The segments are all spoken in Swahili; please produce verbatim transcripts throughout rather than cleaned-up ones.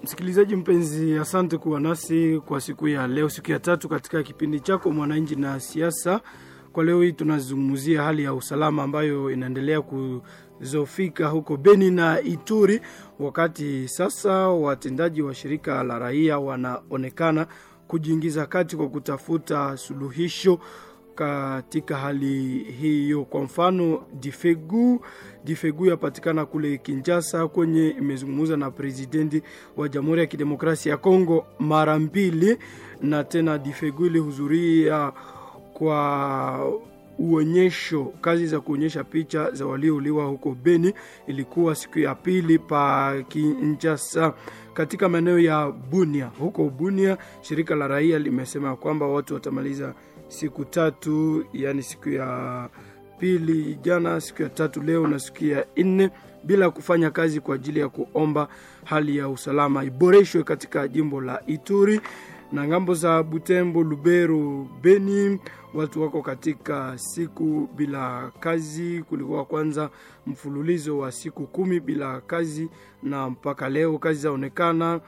Msikilizaji mpenzi, asante kuwa nasi kwa siku ya leo, siku ya tatu katika kipindi chako Mwananchi na Siasa. Kwa leo hii tunazungumzia hali ya usalama ambayo inaendelea kuzofika huko Beni na Ituri, wakati sasa watendaji wa shirika la raia wanaonekana kujiingiza kati kwa kutafuta suluhisho katika hali hiyo. Kwa mfano Difegu Difegu yapatikana kule Kinshasa, kwenye imezungumza na presidenti wa Jamhuri ya Kidemokrasia ya Kongo mara mbili, na tena Difegu ilihudhuria kwa uonyesho, kazi za kuonyesha picha za waliouliwa huko Beni. Ilikuwa siku ya pili pa Kinshasa. Katika maeneo ya Bunia, huko Bunia shirika la raia limesema kwamba watu watamaliza siku tatu, yani siku ya pili jana, siku ya tatu leo na siku ya nne bila kufanya kazi kwa ajili ya kuomba hali ya usalama iboreshwe katika jimbo la Ituri. Na ngambo za Butembo, Lubero, Beni watu wako katika siku bila kazi. Kulikuwa kwanza mfululizo wa siku kumi bila kazi, na mpaka leo kazi zaonekana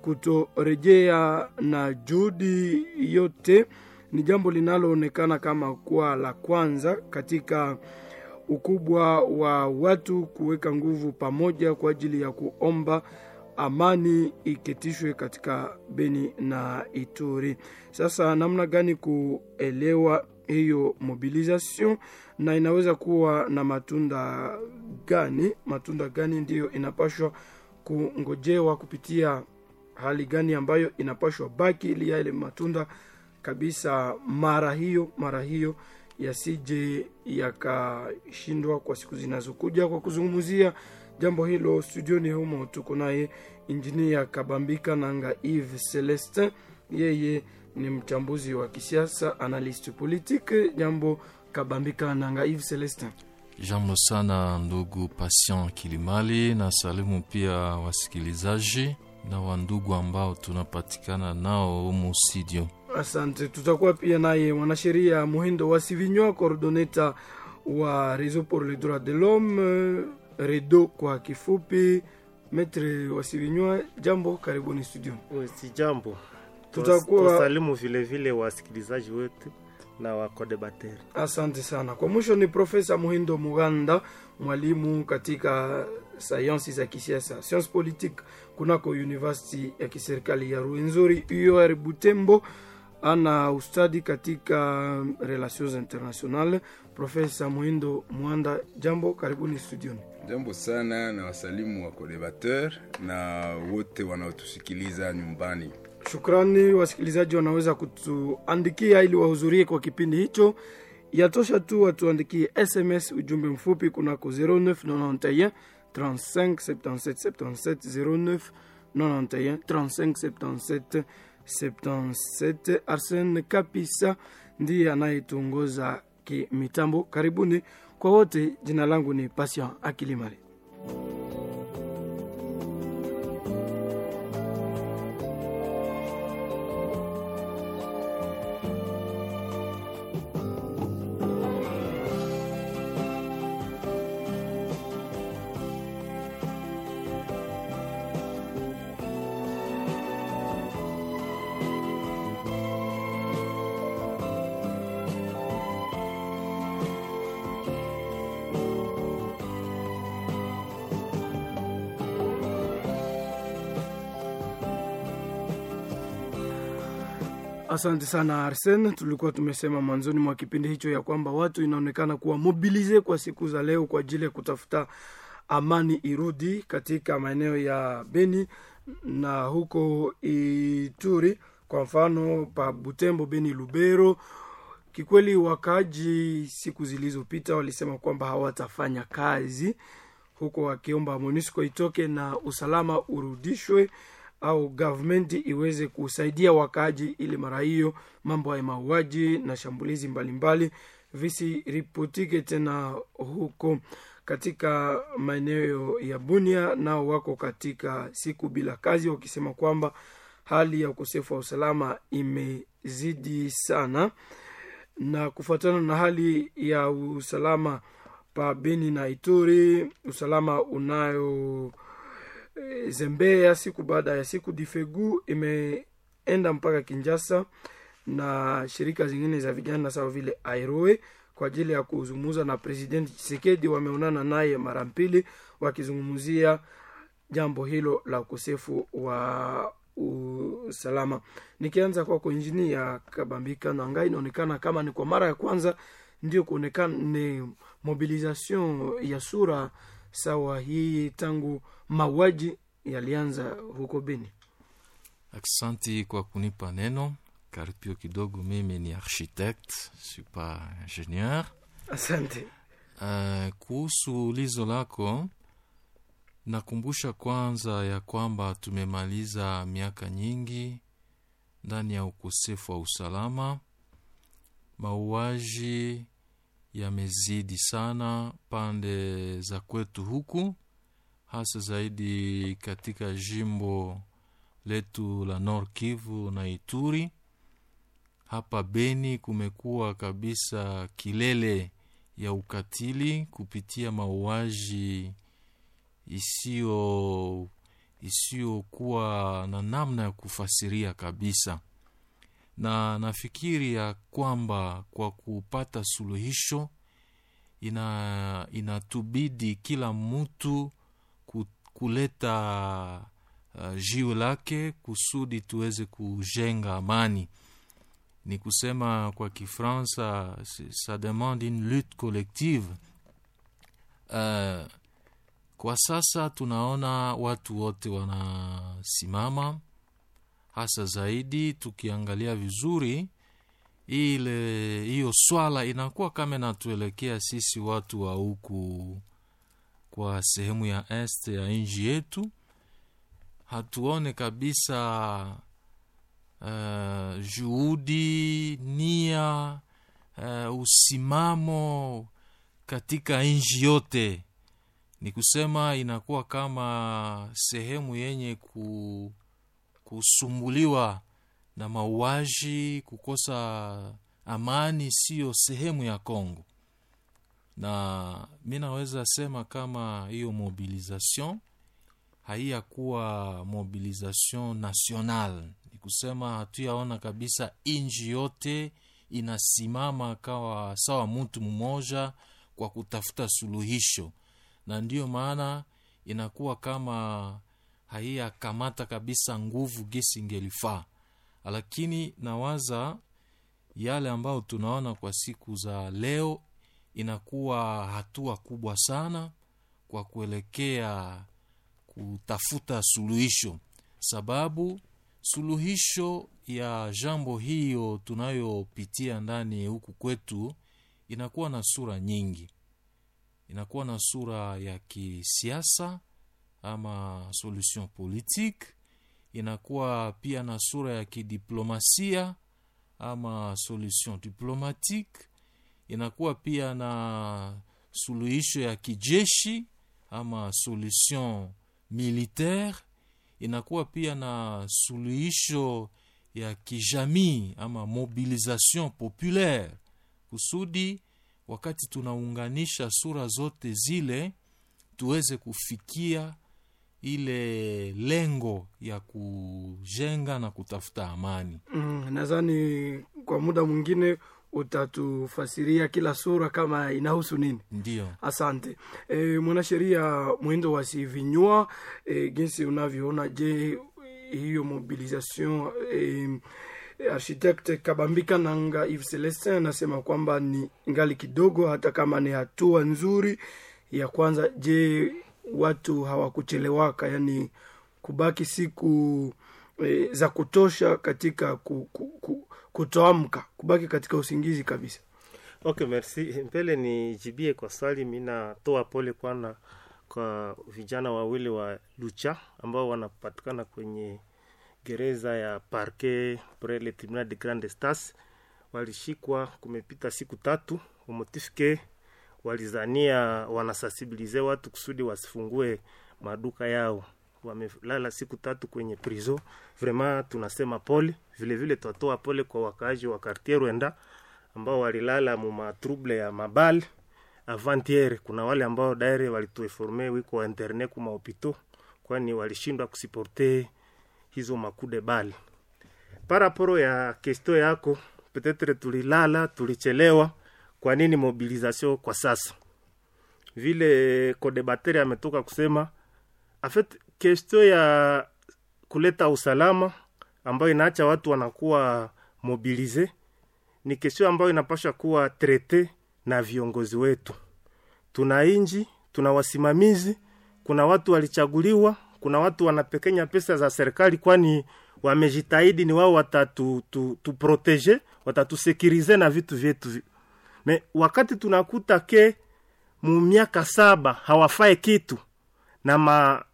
kutorejea, na juhudi yote ni jambo linaloonekana kama kuwa la kwanza katika ukubwa wa watu kuweka nguvu pamoja kwa ajili ya kuomba amani iketishwe katika Beni na Ituri. Sasa namna gani kuelewa hiyo mobilization na inaweza kuwa na matunda gani? Matunda gani ndiyo inapashwa kungojewa, kupitia hali gani ambayo inapashwa baki ili yale matunda kabisa mara hiyo mara hiyo yasije yakashindwa kwa siku zinazokuja. Kwa kuzungumzia jambo hilo studioni humo tuko naye Engineer Kabambika Nanga Yves Celestin. Yeye ni mchambuzi wa kisiasa, analyst politique. Jambo Kabambika Nanga Yves Celestin. Jambo sana ndugu Patient Kilimali, na salimu pia wasikilizaji na wandugu ambao tunapatikana nao humu studio. Asante. Tutakuwa pia naye mwanasheria Muhindo wa Sivinywa, coordinator wa Réseau pour les droits de l'homme, REDO kwa kifupi. Maître wa Sivinywa, jambo, karibuni studio. Si jambo. Tutakuwa salimu vile vile wasikilizaji wetu na wakodebateri. Asante sana. Kwa mwisho ni Profesa Muhindo Muganda, mwalimu katika sayansi za kisiasa, science politique, kunako University ya kiserikali ya Rwenzori U R Butembo. Ana ustadi katika relations internationales. Profesa Muhindo Mwanda, jambo, karibuni studioni. Jambo sana, na wasalimu wa kodebateur na wote wanaotusikiliza nyumbani. Shukrani. Wasikilizaji wanaweza kutuandikia ili wahudhurie kwa kipindi hicho. Yatosha tu watuandikie S M S ujumbe mfupi kunako zero neuf neuf un trente-cinq soixante-dix-sept soixante-dix-sept zero neuf neuf un trente-cinq soixante-dix-sept soixante-dix-sept. Arsene Kapisa ndiye anayetuongoza kimitambo. Karibuni kwa wote. Jina langu ni Patient Akilimali. Asante sana Arsene. Tulikuwa tumesema mwanzoni mwa kipindi hicho ya kwamba watu inaonekana kuwa mobilize kwa siku za leo kwa ajili ya kutafuta amani irudi katika maeneo ya Beni na huko Ituri. Kwa mfano pa Butembo, Beni, Lubero, kikweli wakaji siku zilizopita walisema kwamba hawatafanya kazi huko, wakiomba MONUSCO itoke na usalama urudishwe au government iweze kusaidia wakaji ili mara hiyo mambo ya mauaji na shambulizi mbalimbali visi ripotike tena huko. Katika maeneo ya Bunia nao wako katika siku bila kazi, wakisema kwamba hali ya ukosefu wa usalama imezidi sana. Na kufuatana na hali ya usalama pa Beni na Ituri, usalama unayo e, zembea siku baada ya siku. Difegu imeenda mpaka Kinshasa na shirika zingine za vijana sawa vile Airoe kwa ajili ya kuzungumza na President Tshisekedi. Wameonana naye mara mbili wakizungumzia jambo hilo la ukosefu wa usalama. Nikianza kwa injinia Kabambika Nanga, inaonekana kama ni kwa mara ya kwanza ndio kuonekana ni mobilisation ya sura sawa hii tangu mauaji yalianza huko Beni. Asante kwa kunipa neno. Karipio kidogo, mimi ni architecte, suis pas ingénieur. Asante. Uh, kuhusu ulizo lako, nakumbusha kwanza ya kwamba tumemaliza miaka nyingi ndani ya ukosefu wa usalama. Mauaji yamezidi sana pande za kwetu huku, hasa zaidi katika jimbo letu la Nord Kivu na Ituri. Hapa Beni kumekuwa kabisa kilele ya ukatili kupitia mauaji isio isio kuwa na namna ya kufasiria kabisa. Na nafikiri ya kwamba kwa kupata suluhisho ina inatubidi kila mtu kuleta uh, jiwe lake kusudi tuweze kujenga amani. Ni kusema kwa Kifransa, ça demande une lutte collective. Uh, kwa sasa tunaona watu wote wanasimama, hasa zaidi tukiangalia vizuri ile hiyo swala inakuwa kama natuelekea sisi watu wa huku kwa sehemu ya est ya nchi yetu. Hatuone kabisa uh, juhudi, nia, uh, usimamo katika nchi yote. Ni kusema inakuwa kama sehemu yenye ku, kusumbuliwa na mauaji, kukosa amani, sio sehemu ya Kongo. Na mimi naweza sema kama hiyo mobilisation haiya kuwa mobilisation national. Ni kusema hatuyaona kabisa inji yote inasimama kawa sawa mtu mmoja kwa kutafuta suluhisho. Na ndiyo maana inakuwa kama haiya kamata kabisa nguvu gesi ingelifaa. Lakini nawaza yale ambao tunaona kwa siku za leo inakuwa hatua kubwa sana kwa kuelekea kutafuta suluhisho. Sababu suluhisho ya jambo hiyo tunayopitia ndani huku kwetu inakuwa na sura nyingi. Inakuwa na sura ya kisiasa ama solution politique. Inakuwa pia na sura ya kidiplomasia ama solution diplomatique. Inakuwa pia na suluhisho ya kijeshi ama solution militaire. Inakuwa pia na suluhisho ya kijamii ama mobilisation populaire. Kusudi wakati tunaunganisha sura zote zile tuweze kufikia ile lengo ya kujenga na kutafuta amani. Mm, nadhani kwa muda mwingine utatufasiria kila sura kama inahusu nini. Ndio. Asante. E, mwanasheria Mwendo wa Sivinywa, e, jinsi unavyoona, je, hiyo mobilisation e, architecte Kabambika Nanga Yves Celestin anasema kwamba ni ngali kidogo, hata kama ni hatua nzuri ya kwanza. Je, watu hawakuchelewaka, yani kubaki siku e, za kutosha katika ku, ku, ku, kutoamka, kubaki katika usingizi kabisa? Okay, merci. Mbele ni jibie kwa swali, mimi natoa pole kwana kwa vijana wawili wa Lucha ambao wanapatikana kwenye gereza ya Parquet pour le tribunal de grande instance. Walishikwa kumepita siku tatu, umotifike walizania wanasensibilize watu kusudi wasifungue maduka yao. Wamelala siku tatu kwenye prison. Vraiment tunasema pole. Vile vile tutoa pole kwa wakaaji wa quartier Rwanda ambao walilala mu matrouble ya mabal avant-hier. Kuna wale ambao daire walituinformer wiko internet kuma hopito kwani walishindwa kusiporte hizo makude bali. Paraporo ya kesto yako, petetre tulilala, tulichelewa, kwa nini mobilisation kwa sasa? Vile kodebateri ametoka kusema, en fait, kesto ya kuleta usalama, ambayo inaacha watu wanakuwa mobilize, ni kesto ambayo inapasha kuwa trete na viongozi wetu. Tuna inji, tuna wasimamizi, kuna watu walichaguliwa, kuna watu wanapekenya pesa za serikali, kwani wamejitahidi ni wao watatu tu, tu protege, watatu sekirize na vitu vyetu. Me wakati tunakuta ke mu miaka saba hawafae kitu na ma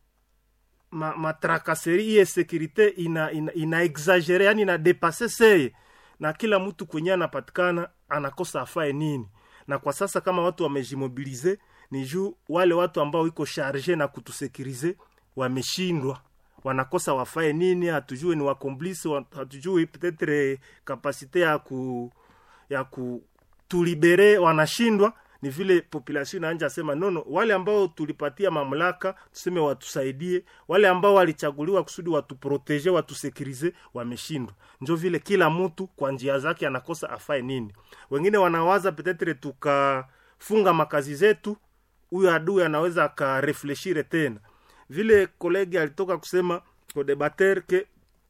ma, ma trakaseri ya sekirite ina ina, ina exagere, yani ina depasser seye, na kila mtu kwenye anapatikana anakosa afae nini. Na kwa sasa kama watu wamejimobilize, ni juu wale watu ambao iko charge na kutusekirize wameshindwa, wanakosa wafae nini, hatujue ni wakomplice, hatujue peut-être capacité ya ku ya ku tulibere, wanashindwa. Ni vile population inaanza sema nono, wale ambao tulipatia mamlaka tuseme watusaidie, wale ambao walichaguliwa kusudi watuprotege, watusekirize, wameshindwa. Ndio vile kila mtu kwa njia zake anakosa afae nini. Wengine wanawaza peut-être tukafunga makazi zetu, huyo adui anaweza akarefleshire tena. Vile kolegi alitoka kusema kwa debater ke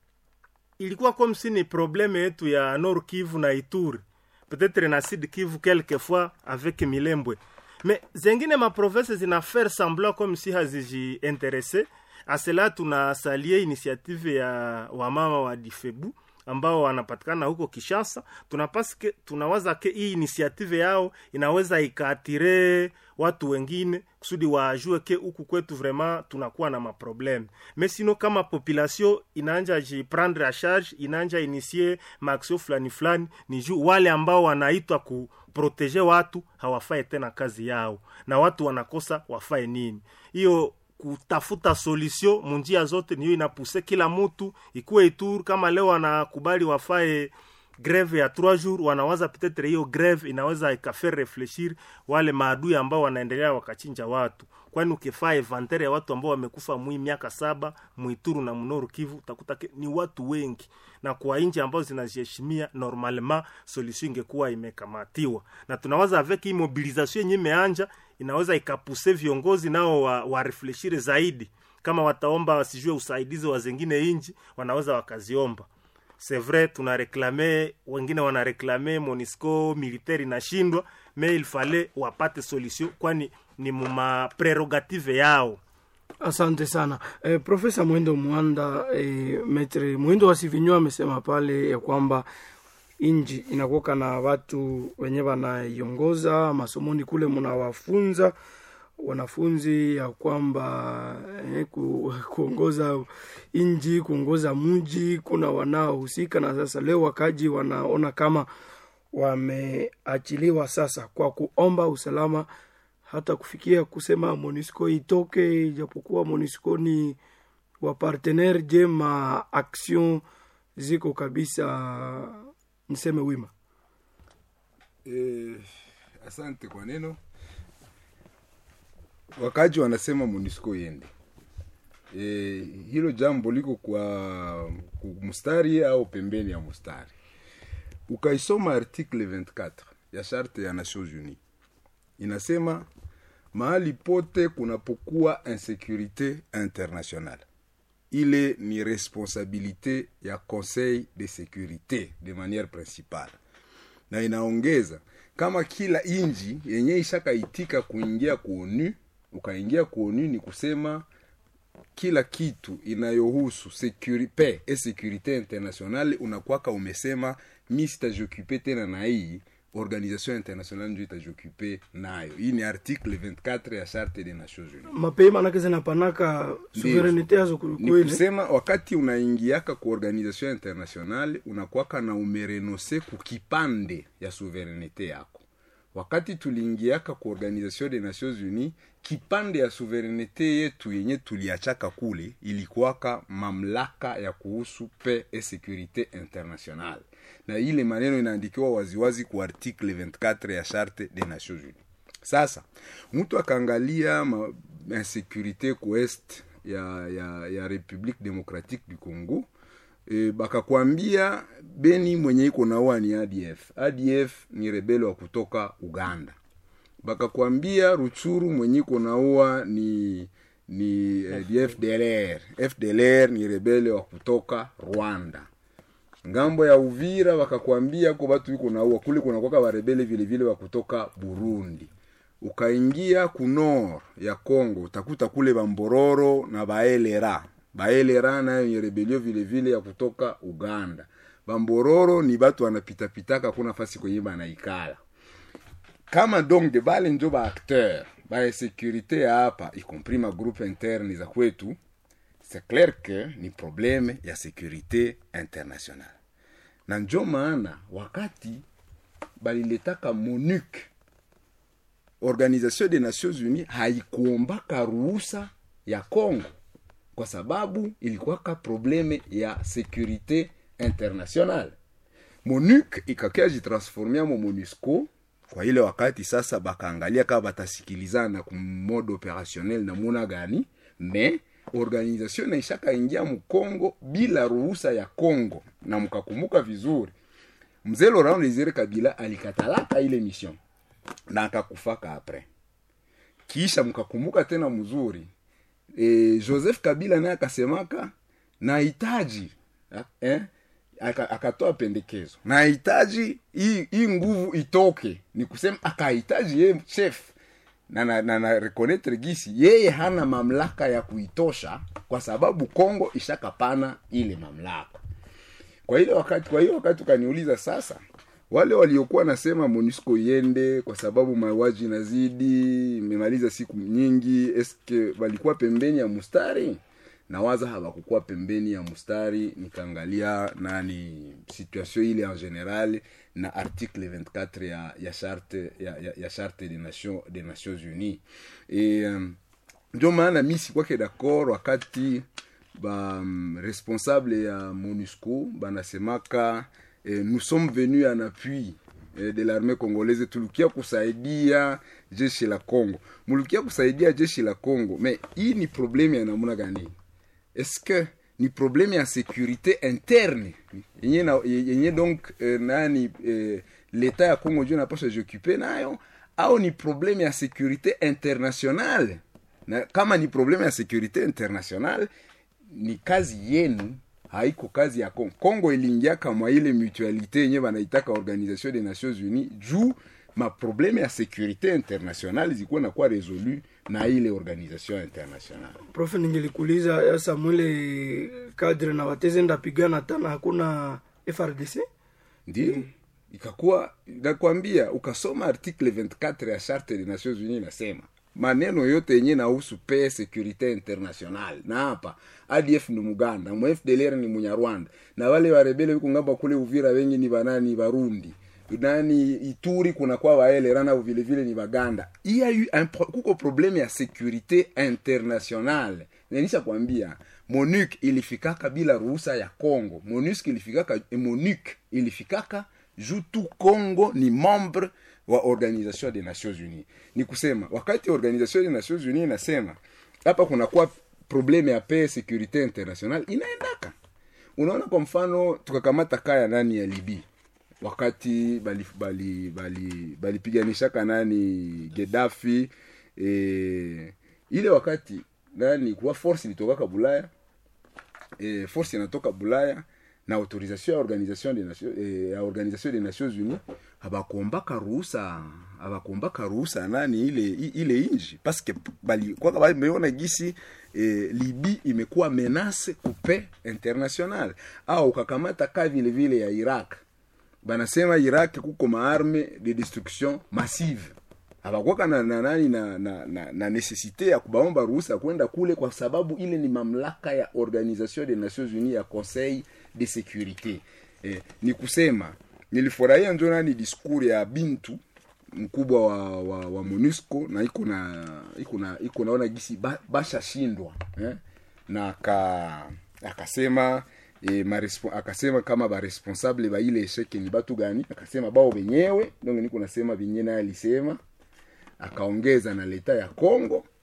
ilikuwa comme si ni probleme yetu ya Nord Kivu na Ituri, peut-être na Sud Kivu quelquefois avec Milembwe, mais zengine ma province zina faire semblant comme si haziji intéressé. À cela tuna saluer initiative ya wamama wa Difebu ambao wanapatikana huko Kishasa. Tunapaske tunawaza ke hii initiative yao inaweza ikaatire watu wengine kusudi wajue ke huku kwetu vraiment tunakuwa na maprobleme. Mais sino kama population inaanja ji prendre à charge, inaanja initier maaction flani flani, ni juu wale ambao wanaitwa ku proteger watu hawafae tena kazi yao, na watu wanakosa wafae nini. Hiyo kutafuta solution munjia zote niyo inapuse kila mtu ikuwe Ituri. Kama leo wanakubali wafae greve ya trois jours, wanawaza peut-être hiyo greve inaweza ikafaire réfléchir wale maadui ambao wanaendelea wakachinja watu. Kwani ukifaa inventaire ya watu ambao wamekufa mwi miaka saba Muituru na Mnoru Kivu, utakuta ni watu wengi, na kwa nchi ambao zinajiheshimia normalement solution ingekuwa imekamatiwa. Na tunawaza avec hii mobilisation yenyewe imeanja, inaweza ikapuse viongozi nao wa, wa refleshire zaidi. Kama wataomba wasijue usaidizi wa zingine inji, wanaweza wakaziomba. C'est vrai, tuna reklame, wengine wana reklame Monisco militaire inashindwa, mais il fallait wapate solution, kwani ni muma prerogative yao. Asante sana. Eh, Profesa Mwendo Mwanda, eh, Metre Mwendo Wasivinyo amesema pale ya kwamba inji inakoka na watu wenye wanaiongoza masomoni kule, mnawafunza wanafunzi ya kwamba eh, ku, kuongoza inji, kuongoza mji, kuna wanaohusika. Na sasa leo wakaji wanaona kama wameachiliwa sasa kwa kuomba usalama, hata kufikia kusema Monisco itoke, japokuwa Monisco ni wa partenaire. Je, ma action ziko kabisa niseme wima? Eh, asante kwa neno. Wakaji wanasema Monisco yende. Eh, hilo jambo liko kwa mustari au pembeni ya mustari. Ukaisoma article vingt-quatre ya charte ya Nations Unies, inasema mahali pote kunapokuwa insécurité internationale, ile ni responsabilité ya Conseil de sécurité de manière principale. Na inaongeza kama kila inji yenye ishaka itika kuingia ku ONU, ukaingia ku ONU ni kusema kila kitu inayohusu sécurité et sécurité internationale unakuwaka umesema mi sitajokupe tena na hii organisation internationale ndio itajokupe nayo. Hii ni article vingt-quatre ya charte des Nations Unies. Mapema manake zinapanaka souverainité yazo kweli. Ni kusema wakati unaingiaka ku organisation internationale unakuwaka na umerenonce kukipande ya souverainité yako. Wakati tuliingiaka ku organisation des Nations Unies, kipande ya souverainité yetu yenye tuliachaka kule ilikuwaka mamlaka ya kuhusu paix et sécurité internationale. Na ile maneno inaandikiwa waziwazi ku article vingt-quatre ya charte des Nations Unies. Sasa mtu akaangalia insécurité ku est ya, ya, ya République démocratique du Congo. E, bakakwambia Beni mwenye iko naua ni A D F. A D F ni rebeli wa kutoka Uganda. Bakakwambia Ruchuru mwenye iko naua ni ni eh, F D L R. F D L R ni rebeli wa kutoka Rwanda. Ngambo ya Uvira bakakwambia ko batu iko naua kule kuna kwa ba rebeli vile vile wa kutoka Burundi. Ukaingia kunor ya Kongo utakuta kule Bambororo na Baelera. Baelera nayo ni rebelio vile vile ya kutoka Uganda. Bambororo ni batu wanapita pitaka kuna fasi kwenye banaikala. Kama donc de bale njo ba acteur, ba sécurité hapa, y compris ma groupe interne za kwetu, c'est clair que ni problème ya sécurité internationale. Na njo maana wakati baliletaka MONUC, Organisation des Nations Unies, haikuombaka ruhusa ya Kongo kwa sababu ilikuwa ka probleme ya sécurité internationale. MONUC ikakia jitransformia mo MONUSCO. Kwa ile wakati sasa bakaangalia kama batasikilizana ku mode opérationnel na muna gani, mais organisation na ishaka ingia mu Kongo bila ruhusa ya Kongo. Na mkakumbuka vizuri Mzee Laurent Désiré Kabila alikatalaka ile mission na akakufaka après. Kisha mkakumbuka tena mzuri e, Joseph Kabila naye akasemaka na hitaji eh akatoa pendekezo na hitaji hii hii nguvu itoke, ni kusema akahitaji yeye chef na na, na, na reconnaître gisi yeye hana mamlaka ya kuitosha kwa sababu Kongo ishakapana ile mamlaka. Kwa ile wakati kwa hiyo wakati ukaniuliza sasa wale waliokuwa nasema MONUSCO yende kwa sababu mauaji nazidi imemaliza siku nyingi, eske walikuwa pembeni ya mustari? Na waza hawakukuwa pembeni ya mustari. Nikaangalia nani situation ile en general na article vingt-quatre ya ya charte ya ya, ya charte des nations des Nations Unies. Et um, ndio maana mimi sikuwa d'accord wakati ba um, responsable ya MONUSCO banasemaka eh, nous sommes venus en appui eh, de l'armée congolaise, tulikia kusaidia jeshi la Congo. Mulukia kusaidia jeshi la Congo, mais hii ni problème ya namuna gani? Est-ce que ni problème ya sécurité interne yenye na yenye donc eh, nani eh, l'état ya Congo ndio napaswa j'occuper nayo, au ni problème ya sécurité internationale? Na kama ni problème ya sécurité internationale, ni kazi yenu, haiko kazi ya Kongo. Kongo iliingia kama ile mutualité yenye wanaitaka Organisation des Nations Unies juu ma problème ya sécurité internationale zikuwa na kwa résolu na ile organisation internationale. Prof, ningelikuuliza sasa mwile cadre na wateze ndapigana tena hakuna F R D C? Ndio. Mm. Ikakuwa nakwambia ukasoma article vingt-quatre ya charte des Nations Unies nasema maneno yote yenye nahusu paix sécurité internationale. Na hapa A D F ni Muganda, M F D L R ni Munyarwanda, na wale warebele wiko ngamba kule Uvira wengi ni banani Barundi, nani Ituri kuna kwa waele na vile vile ni Baganda. Il y a eu un pro, kuko problème ya sécurité internationale. Nisha kwambia MONUC ilifikaka bila ruhusa ya Kongo. MONUC ilifikaka MONUC ilifikaka juu tu Kongo ni membre wa Organisation des Nations Unies. Ni kusema wakati Organisation des Nations Unies inasema hapa kuna kwa probleme ya paix sécurité internationale inaendaka. Unaona kwa mfano tukakamata kaya nani ya Libya wakati bali bali bali balipiganisha kanani Gaddafi, e, ile wakati nani kwa force ilitoka Bulaya, e, force inatoka Bulaya na autorisation ya Organisation des Nations eh, ya Organisation des Nations Unies habakombaka ruhusa habakombaka ruhusa nani ile ile inji parce que bali kwa bali meona gisi eh, Libya imekuwa menace coupe international. Au kakamata ka vile vile ya Iraq banasema Iraq kuko maarme de destruction massive, habakuwa na nani na na, na, na necessite ya kubaomba ruhusa kwenda kule kwa sababu ile ni mamlaka ya Organisation des Nations Unies ya Conseil de sécurité. Eh, ni kusema nilifurahia njona ni diskuri ya Bintu mkubwa wa wa, wa MONUSCO na iko na iko na iko naona gisi ba, basha shindwa eh, na ka akasema eh, marespo akasema kama ba responsable ba ile esheke ni batu gani, akasema bao wenyewe ndio niko nasema binye naye alisema, akaongeza na leta ya Kongo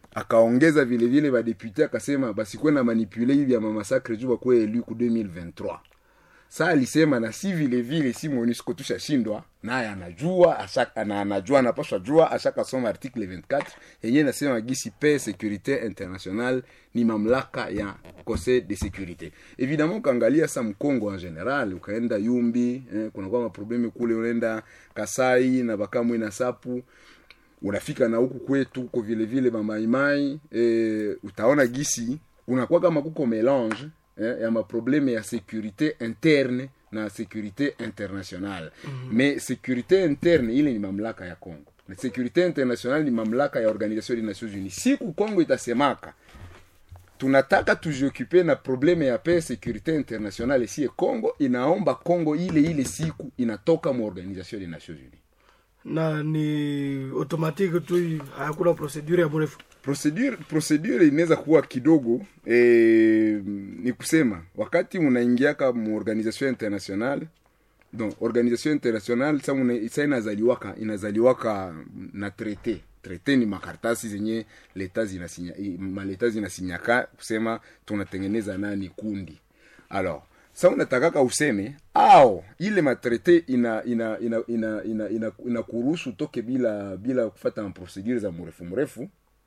akaongeza vile vile ba député akasema basi kwenda manipuler hivi ya mamasacre juu kwa élu ku deux mille vingt-trois. Sa alisema na si vile vile si MONUSCO tushashindwa naye anajua ashaka na anajua anapaswa jua ashaka soma article vingt-quatre yenyewe nasema gisi paix sécurité internationale ni mamlaka ya Conseil de sécurité. Évidemment kaangalia sa Mkongo en général ukaenda Yumbi eh, kuna kwa maprobleme kule unaenda Kasai na Bakamwe na Sapu unafika na huku kwetu kwa vile vile mamaimai eh, utaona gisi unakuwa kama kuko mélange eh, ya maprobleme ya sécurité interne na sécurité internationale. Mm-hmm. Mais sécurité interne ile ni mamlaka ya Kongo. Na sécurité internationale ni mamlaka ya Organisation des Nations Unies. Siku Kongo itasemaka tunataka tujiokupe na probleme ya paix sécurité internationale si Kongo inaomba Kongo ile ile siku inatoka mu Organisation des Nations Unies. Na ni automatique tu hakuna procedure ya mrefu. Procedure procedure inaweza kuwa kidogo eh, ni kusema wakati unaingia kama Organisation internationale donc Organisation internationale sasa una inazaliwaka inazaliwaka na traité traité ni makartasi zenye leta zinasinya maleta zinasinyaka kusema tunatengeneza nani kundi. Alors sasa unataka useme au ile matraité ina ina ina ina ina, ina, ina kuruhusu toke bila bila kufuata procedure za mrefu mrefu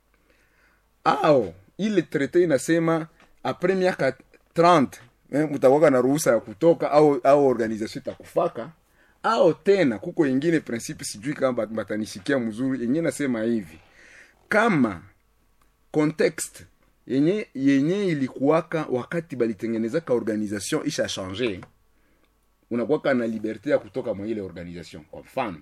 au ile traité inasema après miaka trente eh, mtakuwa na ruhusa ya kutoka au au organisation itakufaka au tena kuko ingine principe sijui kama batanishikia mzuri yenye nasema hivi kama context yenye yenye ilikuwaka wakati balitengenezaka organisation isha changer unakuwa na liberté ya kutoka mwa ile organisation. Kwa mfano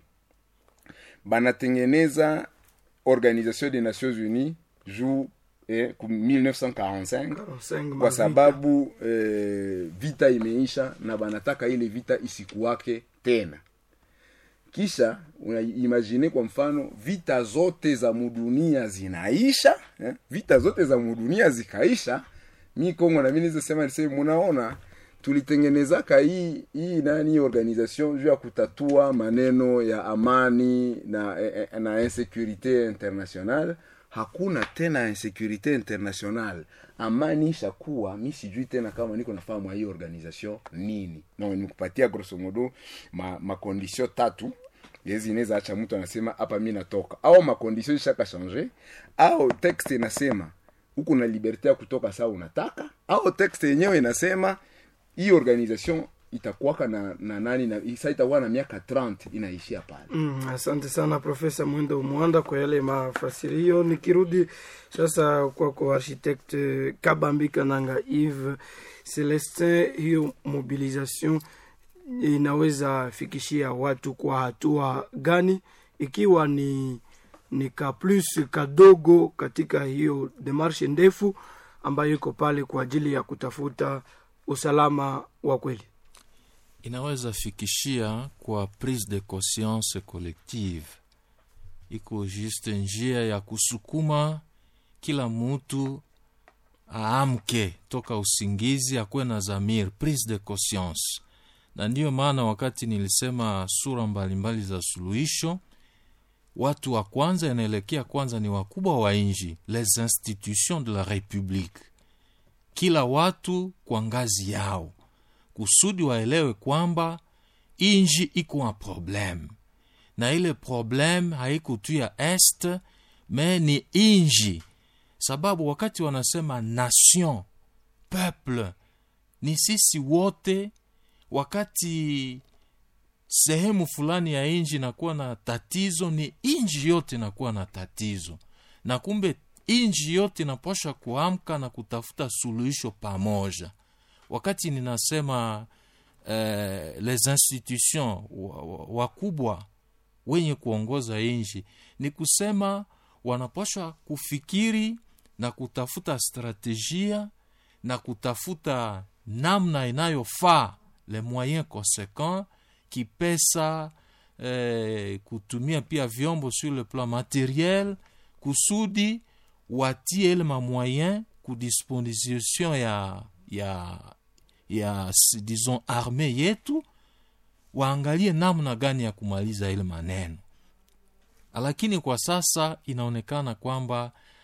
banatengeneza Organisation des Nations Unies juu eh, mille neuf cent quarante-cinq kwa sababu eh, vita imeisha na banataka ile vita isikuwake tena. Kisha unaimagine kwa mfano vita zote za mudunia zinaisha eh? Vita zote za mudunia zikaisha, mi Kongo na mimi nisema nisema munaona tulitengenezaka hii hii nani organisation juu ya kutatua maneno ya amani na na insécurité internationale. Hakuna tena insécurité internationale, amani ishakuwa mimi sijui tena kama niko nafahamu hii organisation nini. No, nikupatia grosso modo ma ma condition tatu yezi inaweza acha mtu anasema hapa mimi natoka, au ma condition shaka changer, au texte inasema uko na liberté ya kutoka saa unataka, au texte yenyewe inasema hii organisation itakuwa na na nani na sasa itakuwa na miaka thelathini inaishia pale. Mm, asante sana Profesa Mwendo Muanda kwa yale mafasirio. Nikirudi sasa kwa kwa architect Kabambika Nanga Yves Celestin, hiyo mobilisation inaweza fikishia watu kwa hatua gani, ikiwa ni ni ka plus kadogo katika hiyo demarche ndefu ambayo iko pale kwa ajili ya kutafuta usalama wa kweli? Inaweza fikishia kwa prise de conscience collective. Iko juste njia ya kusukuma kila mtu aamke toka usingizi, akuwe na zamir, prise de conscience. Na ndiyo maana wakati nilisema sura mbalimbali za suluhisho, watu wa kwanza yanaelekea kwanza ni wakubwa wa inji, les institutions de la république. Kila watu kwa ngazi yao, kusudi waelewe kwamba inji iko un problem, na ile problem haiko tu ya est me ni inji. Sababu wakati wanasema nation, peuple, ni sisi wote. Wakati sehemu fulani ya inji nakuwa na tatizo, ni inji yote nakuwa na tatizo, na kumbe inji yote inaposha kuamka na kutafuta suluhisho pamoja. Wakati ninasema eh, les institutions wakubwa wenye kuongoza inji, ni kusema wanaposha kufikiri na kutafuta strategia na kutafuta namna inayofaa, les moyens conséquents, kipesa, eh, kutumia pia vyombo sur le plan matériel, kusudi watie ile ma moyen ku disposition ya ya ya disons armée yetu, waangalie namna gani ya kumaliza ile maneno. Lakini kwa sasa inaonekana kwamba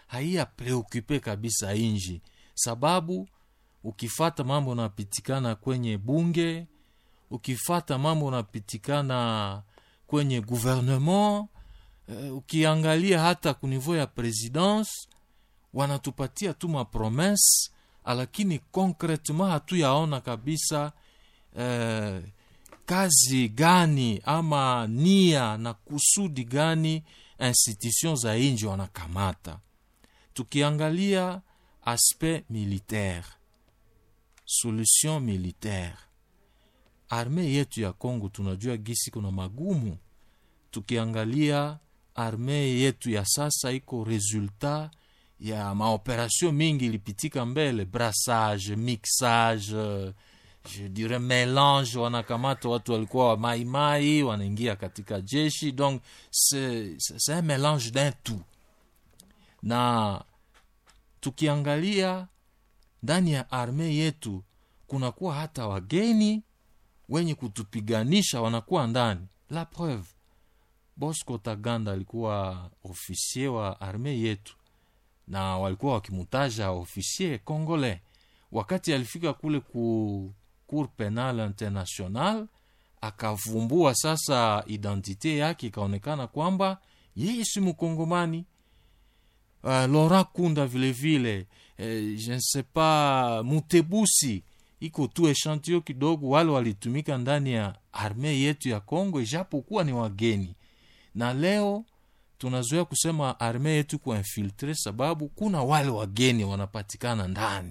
haiya preocupe kabisa inji, sababu ukifata mambo napitikana kwenye bunge, ukifata mambo napitikana kwenye gouvernement, uh, ukiangalia hata kunivou ya presidence, wanatupatia tu ma promesse, lakini concretement hatu yaona kabisa uh, kazi gani ama nia na kusudi gani institution za inji wanakamata. Tukiangalia aspect militaire, solution militaire, arme yetu ya Kongo tunajua gisi kuna magumu. Tukiangalia arme yetu ya sasa iko resultat ya maoperation mingi ilipitika mbele, brassage, mixage, je dirais mélange, wanakamata watu walikuwa wa mai mai wanaingia katika jeshi, donc c'est c'est un mélange d'un tout. Na tukiangalia ndani ya arme yetu kunakuwa hata wageni wenye kutupiganisha wanakuwa ndani. La preuve, Bosco Taganda alikuwa officier wa arme yetu na walikuwa wakimutaja officier congolais. Wakati alifika kule ku Cour Penal International, akavumbua sasa identite yake, ikaonekana kwamba yeye si mkongomani. Uh, Laurent Kunda vile vile, eh, je ne sais pas, Mutebusi, iko tu echantio kidogo wale walitumika ndani ya arme yetu ya Kongo, ijapokuwa ni wageni. Na leo tunazoea kusema arme yetu ku infiltre, sababu kuna wale wageni wanapatikana ndani.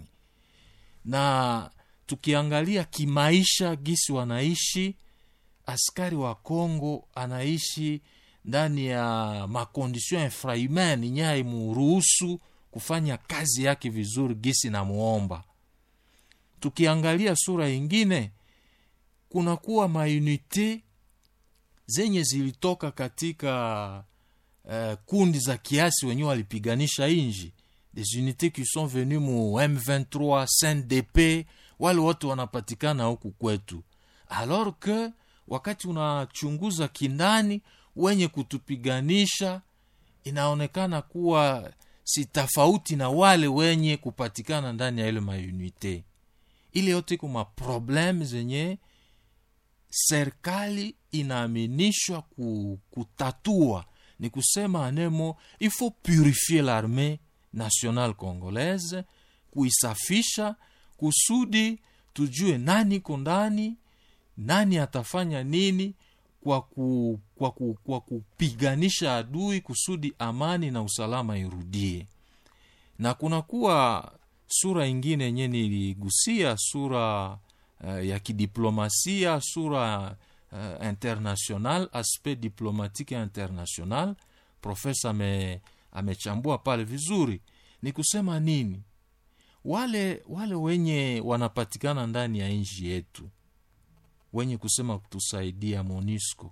Na tukiangalia kimaisha gisi wanaishi, askari wa Kongo anaishi ndani ya makondition infrahumaine, nyai muruhusu kufanya kazi yake vizuri gisi na muomba. Tukiangalia sura ingine, kuna kuwa maunite zenye zilitoka katika uh, kundi za kiasi wenye walipiganisha inji, des unités qui sont venues mu M vingt-trois, C N D P, wale watu wanapatikana huku kwetu. Alors que wakati unachunguza kindani, wenye kutupiganisha inaonekana kuwa si tofauti na wale wenye kupatikana ndani ya ile maunite. Ile yote kuma problem zenye serikali inaaminishwa kutatua. Ni kusema anemo, il faut purifier l'armée nationale congolaise, kuisafisha kusudi tujue nani kondani, nani atafanya nini kwa ku, kwa ku, kwa kupiganisha adui kusudi amani na usalama irudie. Na kuna kuwa sura ingine yenye niligusia, sura uh, ya kidiplomasia, sura uh, international, aspect diplomatique international. Profesa ame amechambua pale vizuri. Ni kusema nini? Wale wale wenye wanapatikana ndani ya nchi yetu, wenye kusema kutusaidia MONUSCO,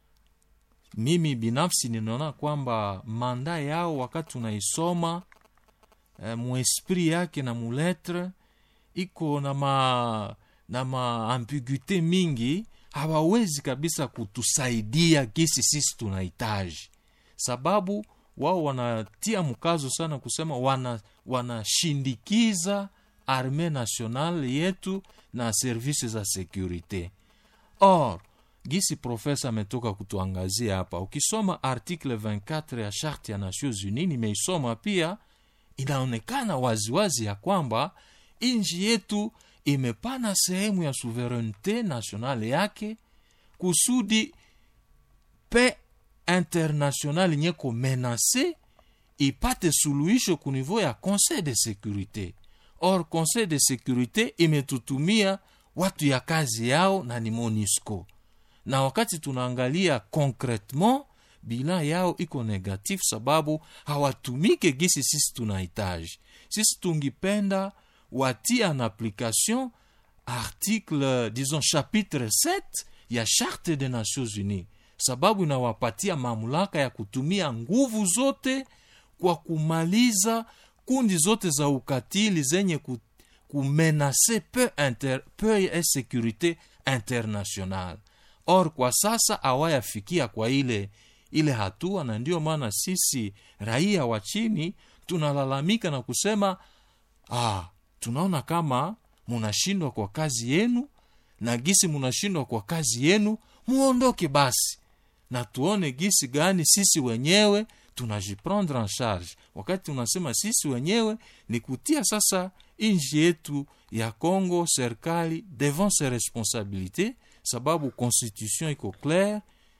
mimi binafsi ninaona kwamba manda yao wakati unaisoma eh, muesprit yake na muletre iko na ma na ma ambiguite mingi, hawawezi kabisa kutusaidia kisi sisi tunahitaji. Sababu wao wanatia mkazo sana kusema wana wanashindikiza arme national yetu na services za securite. Or, gisi profesa ametoka kutuangazia hapa, ukisoma article vingt-quatre ya charte ya Nations Unies, nimeisoma pia, inaonekana waziwazi ya kwamba inji yetu imepana sehemu ya souverainete nationale yake kusudi pe international nyeko menase ipate suluhisho ku niveau ya Conseil de Sécurité. Or Conseil de Sécurité imetutumia watu ya kazi yao na ni MONUSCO. Na wakati tunaangalia concrètement, bilan yao iko negatif, sababu hawatumike gisi sisi tunahitaji. Sisi tungipenda watia en application article, disons chapitre sept ya Charte des Nations Unies, sababu inawapatia mamlaka ya kutumia nguvu zote kwa kumaliza kundi zote za ukatili zenye kumenase peu inter peu et sécurité internationale. Or kwa sasa awayafikia kwa ile ile hatua, na ndio maana sisi raia wa chini tunalalamika na kusema ah, tunaona kama munashindwa kwa kazi yenu, na gisi munashindwa kwa kazi yenu, muondoke basi na tuone gisi gani sisi wenyewe tunajiprendre en charge. Wakati tunasema sisi wenyewe ni kutia sasa inji yetu ya Kongo serikali devant ses responsabilités, sababu constitution iko clair,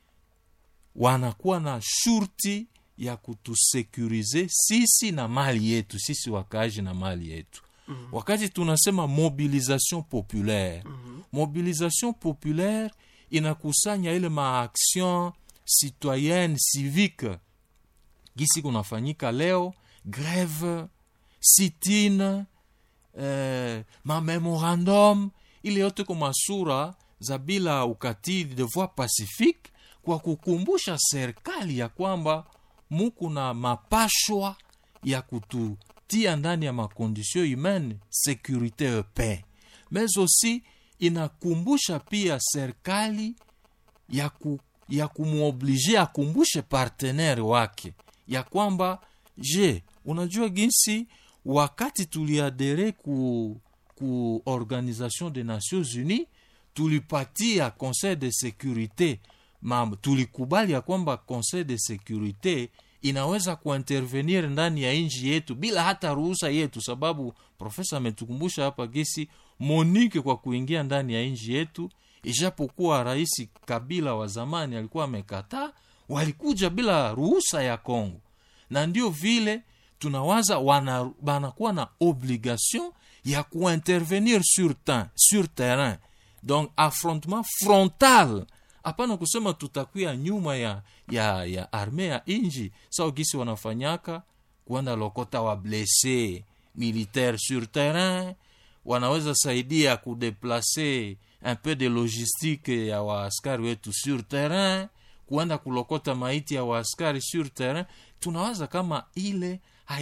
wanakuwa na shurti ya kutusekurize sisi na mali yetu, sisi wakaji na mali yetu. Mm-hmm. Wakati tunasema mobilisation populaire, mm-hmm. mobilisation populaire inakusanya ile maaction citoyenne civique gisi kunafanyika leo, grève, sit-in, eh, ma memorandum, ile yote kwa masura za bila ukatili de voie pacifique, kwa kukumbusha serikali ya kwamba muku na mapashwa ya kututia ndani ya makondisio humaine, sécurité et paix. Mais aussi inakumbusha pia serikali ya ku, ya kumuoblige akumbushe partenaire wake ya kwamba je, unajua ginsi wakati tuliadere ku ku Organisation des Nations Unies, tulipatia Conseil de Sécurité mam, tulikubali ya kwamba Conseil de Sécurité inaweza kuintervenir ndani ya nchi yetu bila hata ruhusa yetu, sababu profesa ametukumbusha hapa gisi Monique kwa kuingia ndani ya nchi yetu, ijapokuwa Rais Kabila wa zamani alikuwa amekataa, walikuja bila ruhusa ya Kongo. Na ndio vile tunawaza wana banakuwa na obligation ya kuintervenir sur terrain, sur terrain. Donc affrontement frontal. Hapana kusema tutakuya nyuma ya ya ya armée ya inji sao gisi wanafanyaka kuenda lokota wa blessé militaire sur terrain, wanaweza saidia kudeplacer un peu de logistique ya waaskari wetu sur terrain, kuenda kulokota maiti ya waaskari sur terrain. Tunawaza kama ile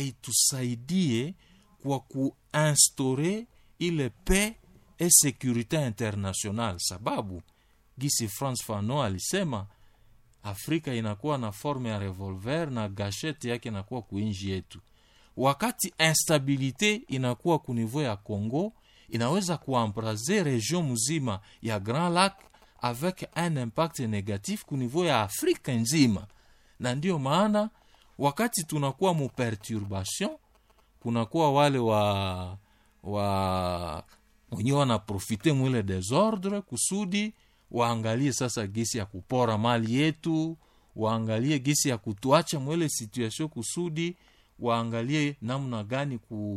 haitusaidie kwa kuinstaurer ile paix et sécurité internationale, sababu gisi France Fanon alisema Afrika inakuwa na forme ya revolver na gachette yake inakuwa kuinji yetu. Wakati instabilité inakuwa ku niveau ya Congo, inaweza kuembraser region mzima ya Grand Lac avec un impact négatif ku niveau ya Afrika nzima. Na ndio maana wakati tunakuwa mu perturbation, kunakuwa wale wa wa wenye wana profiter mwile desordre kusudi waangalie sasa gisi ya kupora mali yetu, waangalie gisi ya kutuacha mwele situation kusudi waangalie namna gani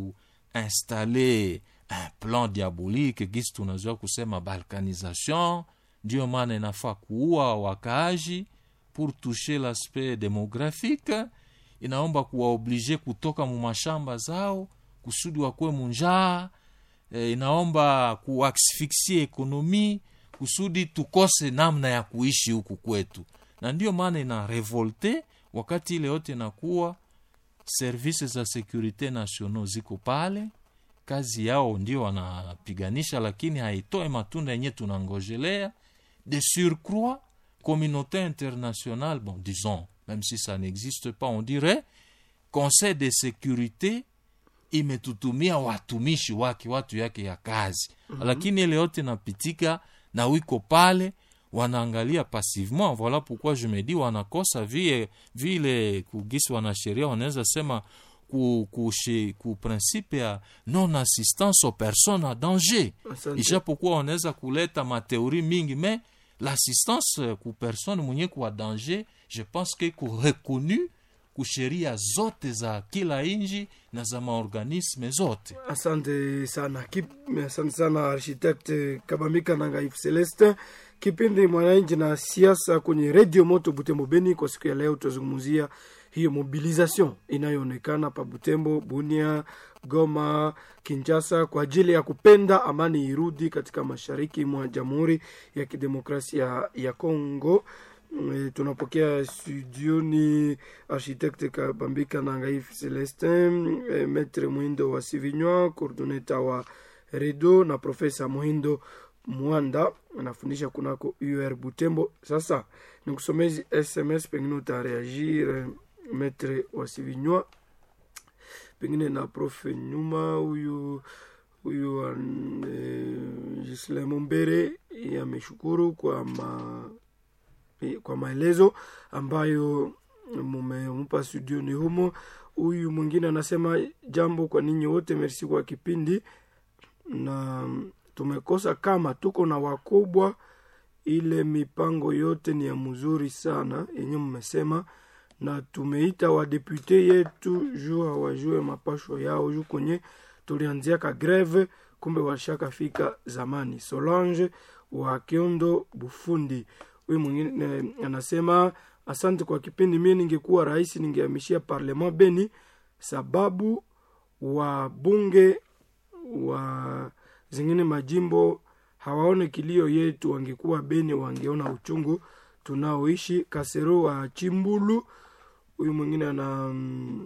kuinstaller un plan diabolique, gisi tunazoea kusema balkanisation. Ndio maana inafaa kuua wakaaji pour toucher l'aspect démographique, inaomba kuwaoblige kutoka mu mashamba zao kusudi wakuwe munjaa, e, inaomba kuasphyxie ekonomi kusudi tukose namna ya kuishi huku kwetu. Na ndio maana ina revolte wakati ile yote inakuwa services za securite nationaux ziko pale, kazi yao ndio wanapiganisha, lakini haitoe matunda yenye tunangojelea. De surcroît, communauté internationale, bon disons, même si ça n'existe pas, on dirait Conseil de sécurité imetutumia watumishi wake, watu yake ya kazi. Mm-hmm. Lakini ile yote napitika na wiko pale wanaangalia passivement. Voilà pourquoi je me dis wanakosa vile vile kugisi wanasheria wanaweza sema ku ku ku principe ya non assistance aux personnes à danger. Ijapokuwa wanaweza kuleta mateori mingi, mais l'assistance ku personne mwenye kwa danger, je pense que ku reconnu ku sheria zote za kila inji na za maorganisme zote. Asante sana Kip, asante sana architecte Kabambika Nangaifu Celeste. Kipindi Mwananchi na Siasa kwenye Radio Moto Butembo Beni. Kwa siku ya leo tutazungumzia hiyo mobilisation inayoonekana pa Butembo, Bunia, Goma, Kinshasa kwa ajili ya kupenda amani irudi katika mashariki mwa Jamhuri ya Kidemokrasia ya Kongo. E, tunapokea studioni architecte Kabambika Nangaifu Celeste, e, Maître Muhindo wa Sivinywa, coordinator wa Redo, na Profesa Muhindo Mwanda anafundisha kunako U R Butembo. Sasa nikusomezi S M S pengine utareagir, Maître wa Sivinywa. pengine na prof Nyuma huyu huyu e, Gisle Mumbere ameshukuru kwa ma, e, kwa maelezo ambayo mumempa studioni humo. Huyu mwingine anasema jambo kwa ninyi wote, merci kwa kipindi, na tumekosa kama tuko na wakubwa, ile mipango yote ni ya mzuri sana yenye mmesema, na tumeita wa depute yetu juu hawajue mapasho yao juu kwenye tulianzia ka greve kumbe washaka fika zamani. Solange wa Kiondo Bufundi. Huyu mwingine anasema asante kwa kipindi, mimi ningekuwa rais ningehamishia parlement Beni, sababu wa bunge wa zingine majimbo hawaone kilio yetu, wangekuwa Beni wangeona uchungu tunaoishi. Kasero wa Chimbulu. Huyu mwingine ana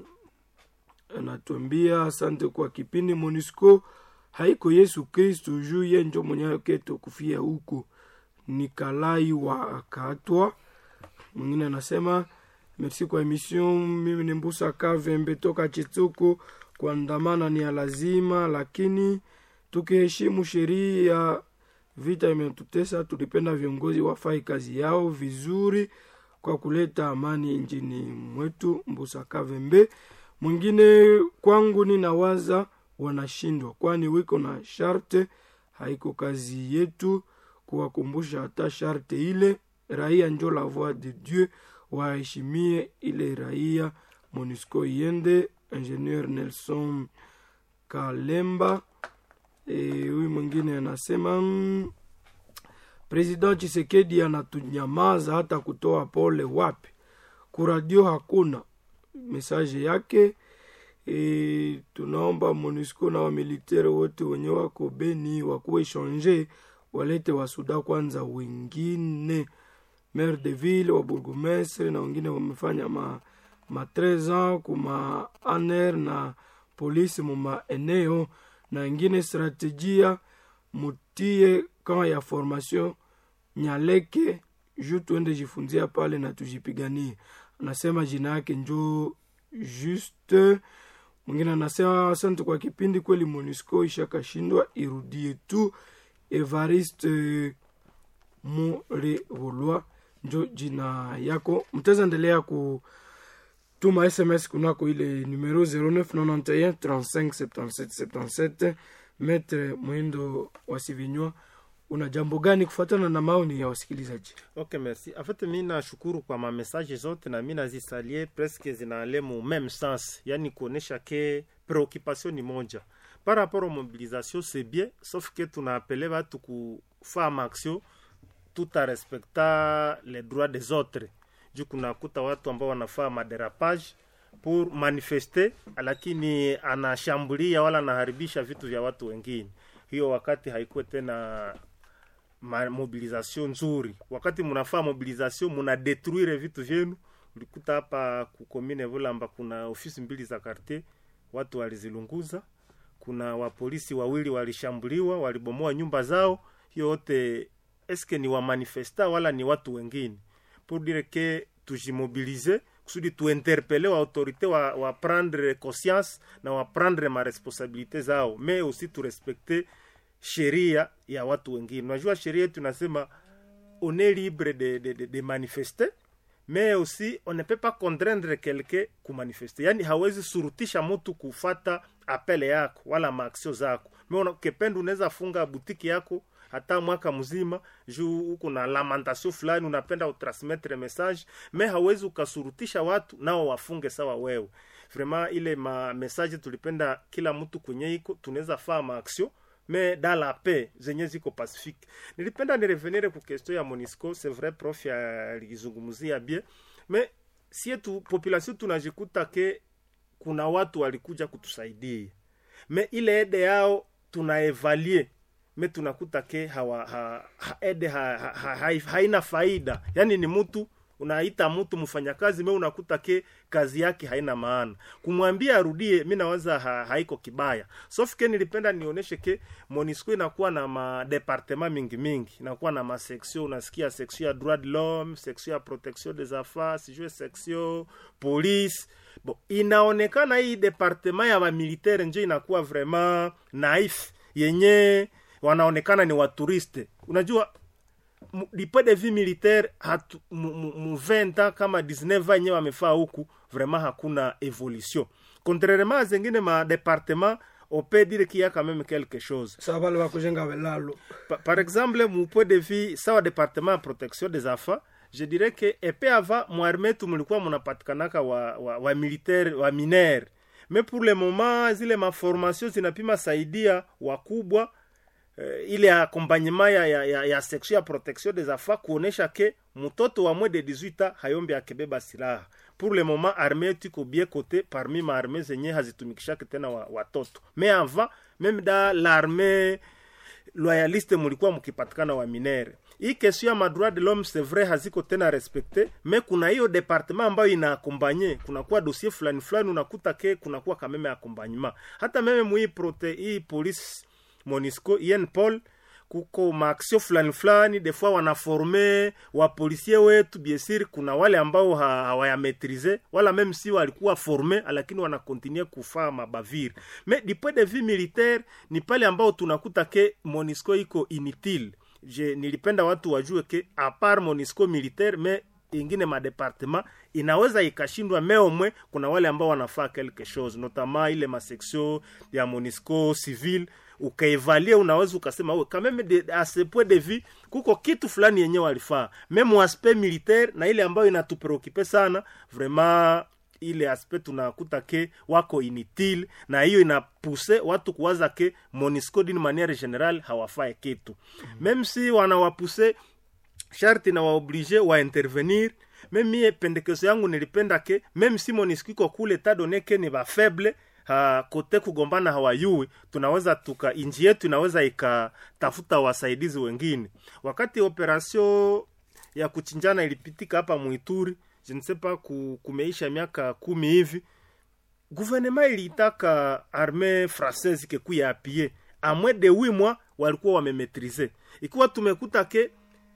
anatuambia asante kwa kipindi, MONUSCO haiko Yesu Kristo juu ye njo mwenye keto kufia huko. Nikalai wa Akatwa. Mwingine anasema merci kwa emission, mimi ni Mbusa Kavembe toka Chitsuko, kuandamana ni lazima, lakini tukiheshimu sheria. Vita imetutesa, tulipenda viongozi wafai kazi yao vizuri kwa kuleta amani nchini mwetu. Mbusa Kavembe. Mwingine kwangu ninawaza wanashindwa, kwani wiko na sharte, haiko kazi yetu kuwakumbusha hata sharte ile. Raia njo la voix de Dieu, waheshimie ile raia. MONUSCO iende. Ingenieur Nelson Kalemba. E, huyu mwingine anasema President Tshisekedi anatunyamaza hata kutoa pole wapi? Kuradio hakuna message yake. E, tunaomba MONUSCO na wa militaire wote wenye wako Beni wakuwe changer, walete wa Sudan kwanza wengine. Maire de ville wa bourgmestre na wengine wamefanya ma ma treize ans kuma aner na polisi muma eneo, na wengine strategia mutie kama ya formation Nyaleke juu tuende jifunzia pale na tujipiganie. Anasema jina yake njo juste. Mwingine anasema asante kwa kipindi, kweli MONUSCO ishakashindwa, irudie tu. Evariste Murevolwa njo jina yako. Mteza endelea kutuma S M S kunako ile numero zero neuf neuf un trente-cinq soixante-dix-sept soixante-dix-sept. Maître Mwendo wa Sivinywa, una jambo gani kufuatana na maoni ya wasikilizaji? Okay, merci. En fait, mimi nashukuru kwa ma message zote na mimi nazisalie presque zinaale mu même sens. Yani kuonesha ke préoccupation ni moja. Par rapport aux mobilisations, c'est bien, sauf que tuna appelé watu kufanya action tout en respectant les droits des autres. Juu kuna kuta watu ambao wanafanya maderapage pour manifester, lakini anashambulia wala anaharibisha vitu vya watu wengine. Hiyo wakati haikuwa tena mobilisation nzuri. Wakati mnafanya mobilisation muna détruire vitu vyenu. Ulikuta hapa ku commune Volamba kuna ofisi mbili za quartier watu walizilunguza. Kuna wapolisi wawili walishambuliwa, walibomoa nyumba zao. Hiyo yote eske ni wa manifesta wala ni watu wengine? Pour dire que tujimobilize kusudi tuinterpeller wa autorité wa, wa prendre conscience na wa prendre ma responsabilité zao, mais aussi tu respecter sheria ya watu wengine. Unajua sheria yetu tunasema on est libre de, de, de, de manifester, mais aussi on ne peut pas contraindre quelqu'un ku manifester. Yani hawezi surutisha mtu kufata apele yako wala maaksio zako. Mais unakependa unaweza funga butiki yako hata mwaka mzima juu uko na lamentation fulani unapenda utransmettre message, mais hawezi ukasurutisha watu nao wafunge sawa wewe. Vraiment ile ma message tulipenda kila mtu kwenye iko tunaweza faa maaksio mais dans la paix zenye ziko pacifique. Nilipenda ni revenir ku question ya MONUSCO. C'est vrai prof ya ligizungumzia bien, mais si tu population tunajikuta ke kuna watu walikuja kutusaidia, mais ile aide yao tunaevaluer, mais tunakuta ke hawa ha, ha, aide ha, ha, ha, ha, haina faida. Yani ni mtu unaita mtu mfanyakazi, mimi unakuta ke kazi yake haina maana. Kumwambia arudie mimi nawaza ha, haiko kibaya. Sauf que nilipenda nionyeshe ke MONUSCO inakuwa na ma departement mingi mingi, inakuwa na ma section, unasikia section ya droit de l'homme, section ya protection des enfants, sijue section police. Bon, inaonekana hii departement ya militaire nje inakuwa vraiment naif, yenye wanaonekana ni waturiste. Unajua lipo de vie militaire hatu mu vingt ans kama dix-neuf ans yenyewe wamefaa huku, vraiment hakuna evolution. Contrairement à zingine ma département, on peut dire qu'il y a quand même quelque chose. Ça va le kujenga velalo. Par, par exemple, mon point de vue, ça au département de protection des enfants, je dirais que epé avant muarme tu mulikuwa munapatikanaka wa, wa, wa militaire wa minere. Mais pour le moment zile ma formation zinapima saidia wakubwa uh, ile accompagnement ya, ya, ya, ya section ya protection des enfants kuonesha ke mtoto wa moins de dix-huit ans hayombe akibeba silaha. Pour le moment armée tuko bien côté parmi ma armée zenye hazitumikishake tena watoto. Mais avant même dans l'armée loyaliste mulikuwa mkipatikana wa minere. Hii question ya madroit de l'homme c'est vrai haziko tena respecte, mais kuna hiyo departement ambayo inaakompanye, kuna kuwa dossier fulani fulani unakuta ke kuna kuwa kameme accompagnement. Hata meme mui prote hii police Monisco Yen Paul kuko maaksio fulani fulani des fois wanaforme wa policier wetu bien sûr, kuna wale ambao hawayametrize wala même si walikuwa forme lakini wanakontinue kufaa mabavir. Mais du point de vue militaire ni pale ambao tunakuta ke Monisco iko inutile. Je nilipenda watu wajue ke a part Monisco militaire mais ingine ma departement inaweza ikashindwa, meomwe kuna wale ambao wanafaa quelque chose, notamment ile ma section ya Monisco civil ukaevaluer, unaweza ukasema wewe quand même de, à ce point de vue kuko kitu fulani yenyewe walifaa. Même aspect militaire na ile ambayo inatupreoccuper sana vraiment, ile aspect tunakuta ke wako inutile, na hiyo inapuse watu kuwaza ke Monisco d'une manière générale hawafai kitu. Mm-hmm. Même si wanawapuse sharti na waoblige wa intervenir, même mie pendekezo yangu nilipenda ke même si Monisco iko kule tadoneke ni ba faible ha, kote kugombana hawayui, tunaweza tuka inji yetu inaweza ikatafuta wasaidizi wengine. Wakati operation ya kuchinjana ilipitika hapa Muituri, je ne sais pas ku, kumeisha miaka kumi hivi, gouvernement ilitaka armée française ke kuya appuyer a moins de huit mois walikuwa wamemetrize. Ikiwa tumekuta ke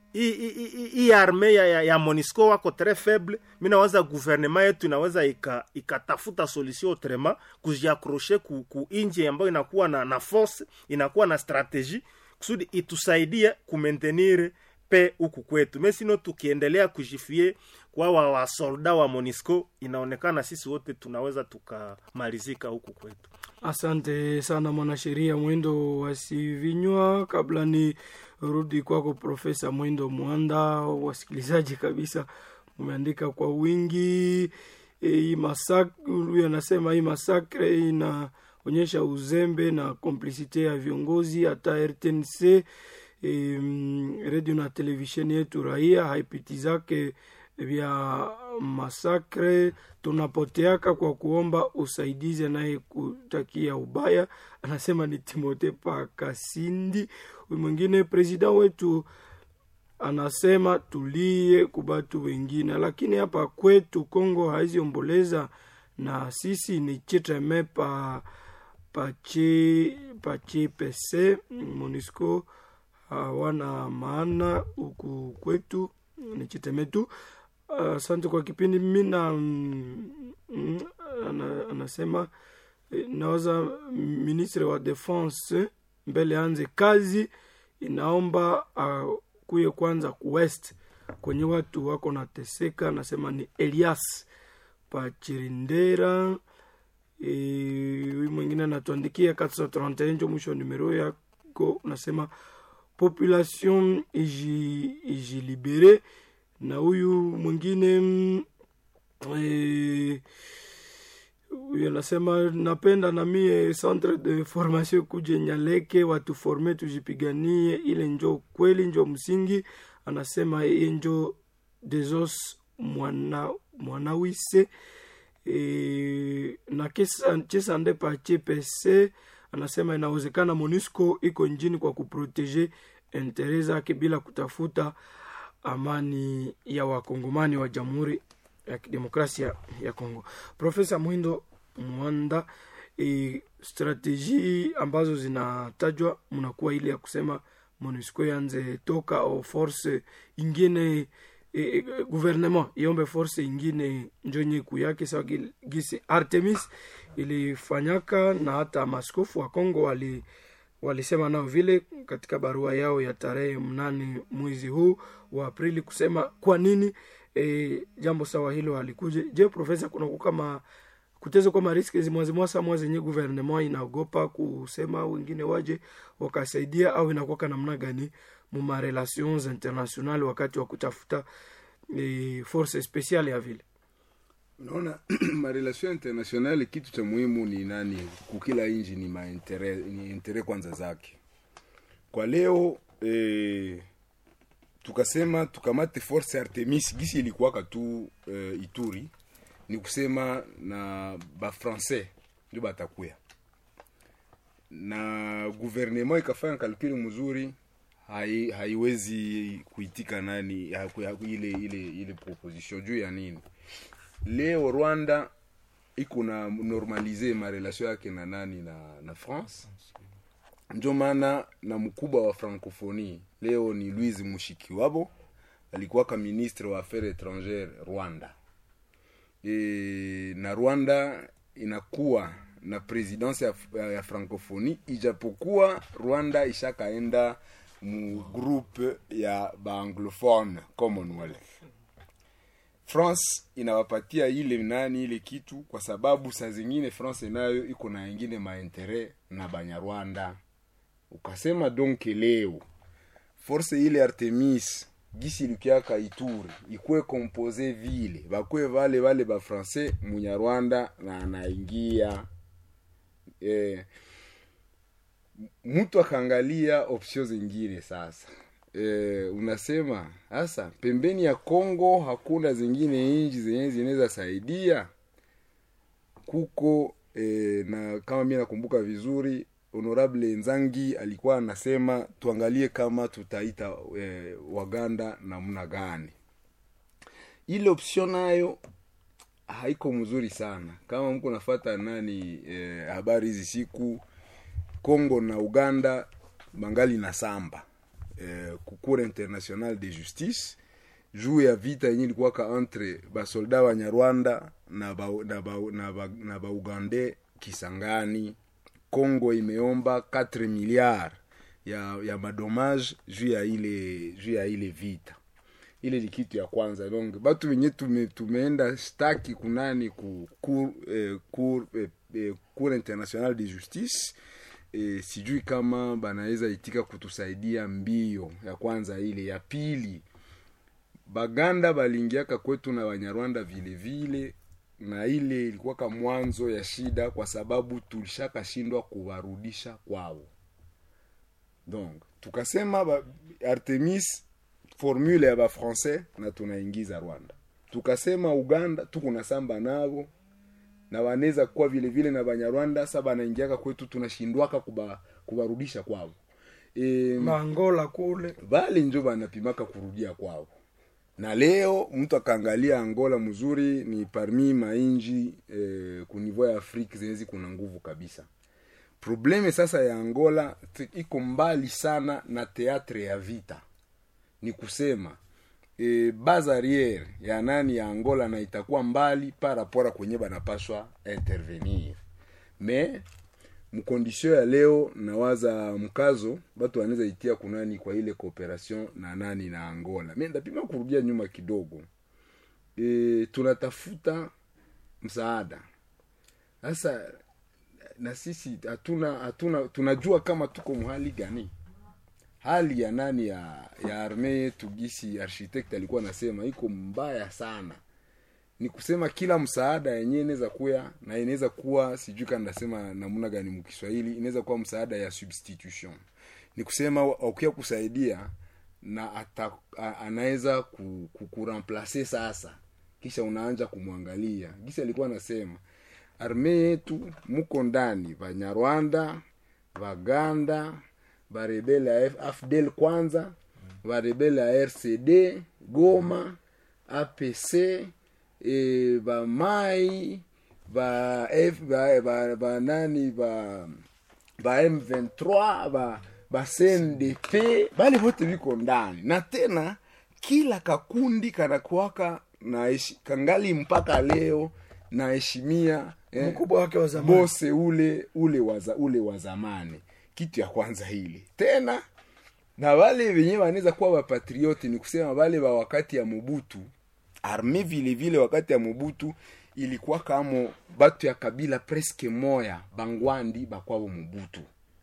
hii armée ya, ya, ya Monisco wako très faible, mina waza gouvernement yetu inaweza ikatafuta ika solution autrement, kujiaccrocher ku, ku inji ambayo inakuwa na, na force, inakuwa na strategie kusudi itusaidie kumaintenir pe huku kwetu. Mais sino tukiendelea kujifie kwa wa, wa soldat wa Monisco, inaonekana sisi wote tunaweza tukamalizika huku kwetu. Asante sana mwanasheria Mwendo Wasivinywa. Kabla ni rudi kwako Profesa Mwendo Mwanda, wasikilizaji kabisa umeandika kwa wingi hii masakre, huyu anasema hii masakre inaonyesha uzembe na complicite ya viongozi, hata R T N C e, radio na televisheni yetu Raia haipitizake vya masakre. Tunapoteaka kwa kuomba usaidizi naye kutakia ubaya. Anasema ni Timote Pakasindi. Mwingine president wetu anasema tulie kubatu wengine, lakini hapa kwetu Kongo haizi omboleza na sisi ni chitreme pa pache pache pese Monisco hawana maana huku kwetu ni chitreme tu. Asante uh, kwa kipindi. Mina mm, ana, anasema naoza ministre wa defense mbele anze kazi inaomba uh, kuye kwanza ku west kwenye watu wako na teseka. Nasema ni Elias Pachirindera. E, mwingine anatuandikia quatre cent trente et un njo mwisho numero yako. Nasema population iji, iji libere. Na huyu mwingine e, huyu anasema napenda na mie centre de formation kuje Nyaleke watu forme tujipiganie, ile njo kweli njo msingi. Anasema yeye njo desos mwana mwanawise e, na kesa chesa ndepa P P C. Anasema inawezekana Monisco iko njini kwa kuproteger intérêt zake bila kutafuta amani ya wakongomani wa Jamhuri ya Kidemokrasia ya Kongo. Profesa Mwendo Mwanda, e, strategy ambazo zinatajwa mnakuwa ile ya kusema Monisco yanze toka au force ingine e, e, gouvernement iombe force ingine njonye kuyake sawa gisi Artemis ilifanyaka, na hata maskofu wa Kongo wali walisema nao vile katika barua yao ya tarehe mnane mwezi huu wa Aprili kusema kwa nini e, jambo sawa hilo halikuja. Je, profesa, kuna kama kutezo kwa mariski zimwazi mwasa mwazi nye gouvernement inaogopa kusema wengine waje wakasaidia, au inakuwa namna gani mu relations international wakati wa kutafuta e, force speciale ya vile? Unaona, ma relation international kitu cha muhimu ni nani, kukila inji ni ma interest, ni interest kwanza zake. Kwa leo eh, tukasema tukamate force Artemis gisi ilikuwa tu eh, Ituri, ni kusema na ba français ndio batakuya, na gouvernement ikafanya kalkuli mzuri, hai haiwezi kuitika nani ile ile ile proposition juu ya nini. Leo Rwanda iko na normalize ma relation yake na nani na na France. Ndio maana na mkubwa wa francophonie leo ni Louise Mushikiwabo, alikuwa kama ministre wa affaires étrangères Rwanda. E, na Rwanda inakuwa na presidence ya, ya francophonie, ijapokuwa Rwanda ishakaenda mu groupe ya ba anglophone Commonwealth. France inawapatia ile nani ile kitu kwa sababu saa zingine France nayo iko na wengine maentere na Banyarwanda. Ukasema donc leo force ile Artemis gisi lukiaka Ituri ikue compose vile bakwe vale vale ba français Munyarwanda na anaingia eh, mtu akaangalia options zingine sasa. E, unasema hasa pembeni ya Kongo hakuna zingine inji zenye zinaweza saidia kuko e, na kama mimi nakumbuka vizuri Honorable Nzangi alikuwa anasema tuangalie kama tutaita e, Waganda namna gani. Ile option nayo haiko mzuri sana. Kama mko nafuata nani e, habari hizi siku, Kongo na Uganda bangali na samba eh, Cour international de justice juu ya vita yenye ilikuwa ka entre ba soldat wa Nyarwanda na ba na ba na ba, na ba Uganda Kisangani. Kongo imeomba quatre milliards ya ya madomage juu ya ile juu ya ile vita. Ile ni kitu ya kwanza. Donc batu wenye tume, tumeenda staki kunani ku cour eh, cour eh, eh, Cour international de justice. E, sijui kama banaweza itika kutusaidia mbio. Ya kwanza ile, ya pili Baganda balingiaka kwetu na Banyarwanda vile vile, na ile ilikuwa kama mwanzo ya shida kwa sababu tulishaka shindwa kuwarudisha kwao. Donc tukasema ba, Artemis formule ya ba français na tunaingiza Rwanda. Tukasema Uganda tuko na samba nao na waneza kwa vile vile na Banyarwanda saba naingiaka kwetu tunashindwaka kuba kubarudisha kwao. E, Angola kule bali njo banapimaka kurudia kwao. Na leo mtu akaangalia Angola mzuri ni parmi mainji e, ku niveau ya Afrika zenezi kuna nguvu kabisa. Probleme sasa ya Angola iko mbali sana na teatre ya vita. Ni kusema e, base arrière ya nani ya Angola na itakuwa mbali para pora kwenye banapaswa intervenir. Mais mkondisio ya leo nawaza mkazo batu wanaweza itia kunani kwa ile cooperation na nani na Angola. Mimi ndapima kurudia nyuma kidogo. E, tunatafuta msaada. Sasa na sisi hatuna hatuna tunajua kama tuko mahali gani. Hali ya nani ya ya armee tugisi architect alikuwa anasema iko mbaya sana. Ni kusema kila msaada yenyewe inaweza kuwa na inaweza kuwa sijui kama nasema namna gani mkiswahili, inaweza kuwa msaada ya substitution. Ni kusema ukia kusaidia na ata, anaweza kukuremplacer sasa kisha unaanza kumwangalia. Gisi alikuwa anasema armee yetu mko ndani Banyarwanda, Baganda, barebele ya A F D L kwanza, barebele ya R C D, Goma, A P C, e, ba Mai, ba F, ba, ba, ba nani, ba, ba M vingt-trois, ba, ba C N D P, bali wote viko ndani. Na tena kila kakundi kanakuwaka na eshi, kangali mpaka leo na heshimia eh, mkubwa wake wa zamani, bose ule ule waza, ule wa zamani. Kitu ya kwanza hili tena, na wale wenyewe wanaweza kuwa wapatrioti, ni kusema wale wa wakati ya Mobutu, arme vile vile wakati ya Mobutu ilikuwa kama batu ya kabila presque moya bangwandi bakwabo Mobutu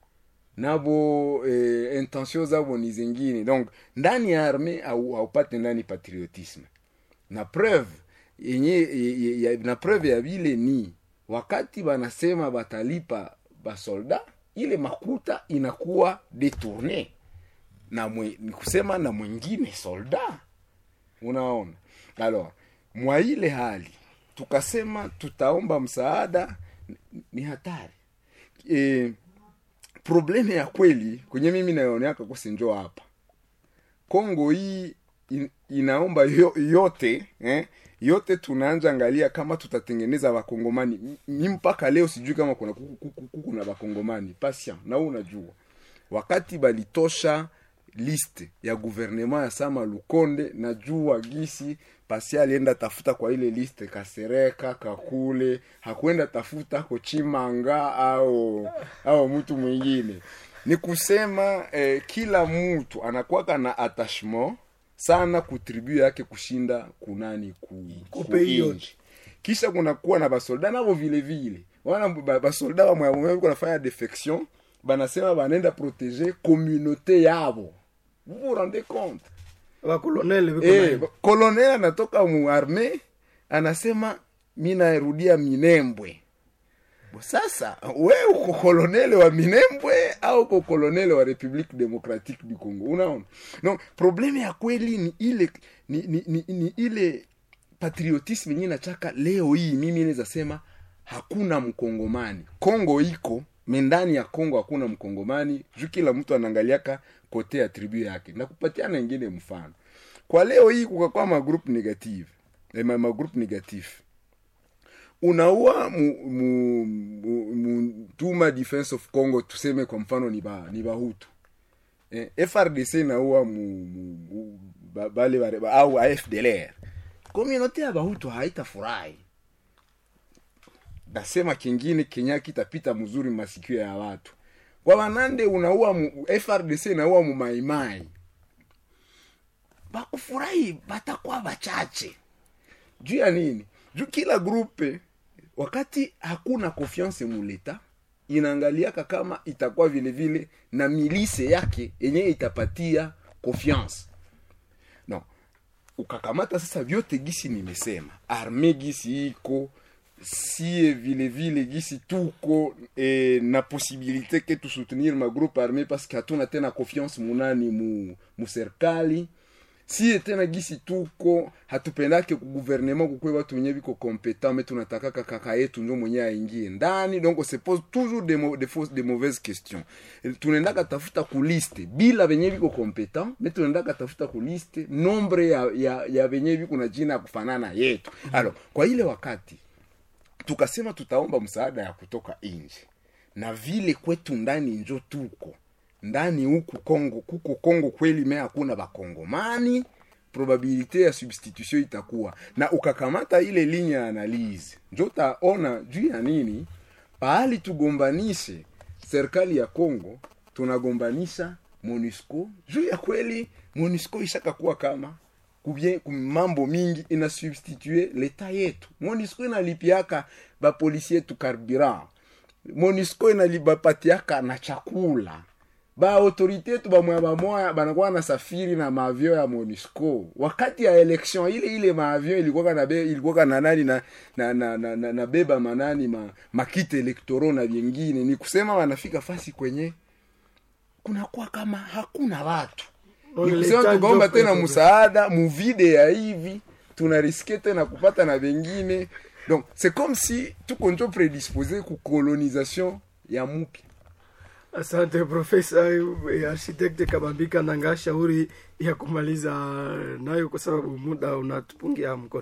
nabo eh, intention zabo ni zingine. Donc ndani ya arme au haupate ndani patriotisme. Na preuve yenye na preuve ya vile ni wakati banasema batalipa basolda, ile makuta inakuwa detourné na mwe, ni kusema na mwingine solda. Unaona? Alors mwa ile hali tukasema tutaomba msaada, ni hatari. E, probleme ya kweli kwenye mimi nayoneaka kusinjo hapa Kongo hii in, inaomba yo, yote eh, yote tunaanza angalia kama tutatengeneza wakongomani. Mimi mpaka leo sijui kama kuna kuna wakongomani patient. Na unajua wakati balitosha liste ya gouvernement ya Sama Lukonde, najua gisi Pasi alienda tafuta kwa ile liste Kasereka, Kakule, hakuenda tafuta ko Chimanga au au mtu mwingine. Ni kusema eh, kila mtu anakuwa na attachment sana kutribu yake kushinda kunani ku kupeinji. Kisha kuna kuwa na basolda nabo vile vile. Wana basolda wa mwa mwa kunafanya defection, banasema banenda protéger communauté yabo. Vous vous rendez compte? Wa colonel biko eh, colonel anatoka mu arme anasema mimi narudia Minembwe. Bo sasa wewe uko colonel wa Minembwe au uko colonel wa République démocratique du Congo? Unaona? Non, problème ya kweli ni ile ni, ni, ni, ni ile patriotisme yenyewe nataka leo hii mimi naweza sema hakuna mkongomani. Kongo iko mendani ya Kongo hakuna mkongomani, juu kila mtu anaangaliaka kote ya tribu yake. Na kupatiana nyingine mfano. Kwa leo hii kukakuwa ma group negative, eh, ma, ma group negative. Unaua mu, mu, mu, mu Tuma Defense of Congo, tuseme kwa mfano ni ba ni Bahutu. Eh, F R D C naua mu, mu ba, bale bare au A F D L R. Communauté ya Bahutu haitafurahi. Nasema kingine Kenya kitapita mzuri masikio ya watu. Kwa wanande unaua mu, F R D C naua mu Maimai. Bakufurahi batakuwa bachache. Juu ya nini? Juu kila grupe wakati hakuna confiance mu leta inaangaliaka kama itakuwa vile vile na milise yake yenye itapatia confiance. No. Ukakamata sasa vyote gisi nimesema. Arme gisi iko, si vile vile gisi tuko eh, na possibilité que tu soutenir ma groupe armé parce que hatuna tena confiance munani mu mu serikali. Si tena gisi tuko hatupendake ku gouvernement kukwe watu wenye biko competent, mais tunataka kaka yetu ndio mwenye aingie ndani. Donc on se pose toujours des des fausses des mauvaises questions. Tunaendaka tafuta ku liste bila wenye biko competent, mais tunaendaka tafuta ku liste nombre ya ya, ya wenye biko na jina kufanana yetu. Alors kwa ile wakati tukasema tutaomba msaada ya kutoka nje. Na vile kwetu ndani njo tuko. Ndani huku Kongo, kuko Kongo kweli mea hakuna bakongomani, probabilite ya substitution itakuwa. Na ukakamata ile linya ya analyze, njo taona juu ya nini pahali tugombanishe serikali ya Kongo, tunagombanisha MONUSCO. Juu ya kweli MONUSCO ishaka kuwa kama kubien mambo mingi ina substituer leta yetu. MONUSCO inalipiaka ba polisi yetu carburant. MONUSCO inalibapatiaka na chakula. Ba autorite tu ba mwa ba mwa banakuwa na safiri na maavio ya MONUSCO. Wakati ya election ile ile maavio ilikuwa na be ilikuwa na nani na na na, na, na, na beba manani ma makite electoraux na vingine. Ni kusema wanafika fasi kwenye kuna kuwa kama hakuna watu. Ni kusema tukaomba tena msaada muvide ya hivi tunariske tena kupata na vingine. Donc c'est comme si tuko njo prédisposé ku colonisation ya mupi. Asante Profesa Architect Kabambika Nanga, shauri ya kumaliza nayo kwa sababu muda unatupungia mkono.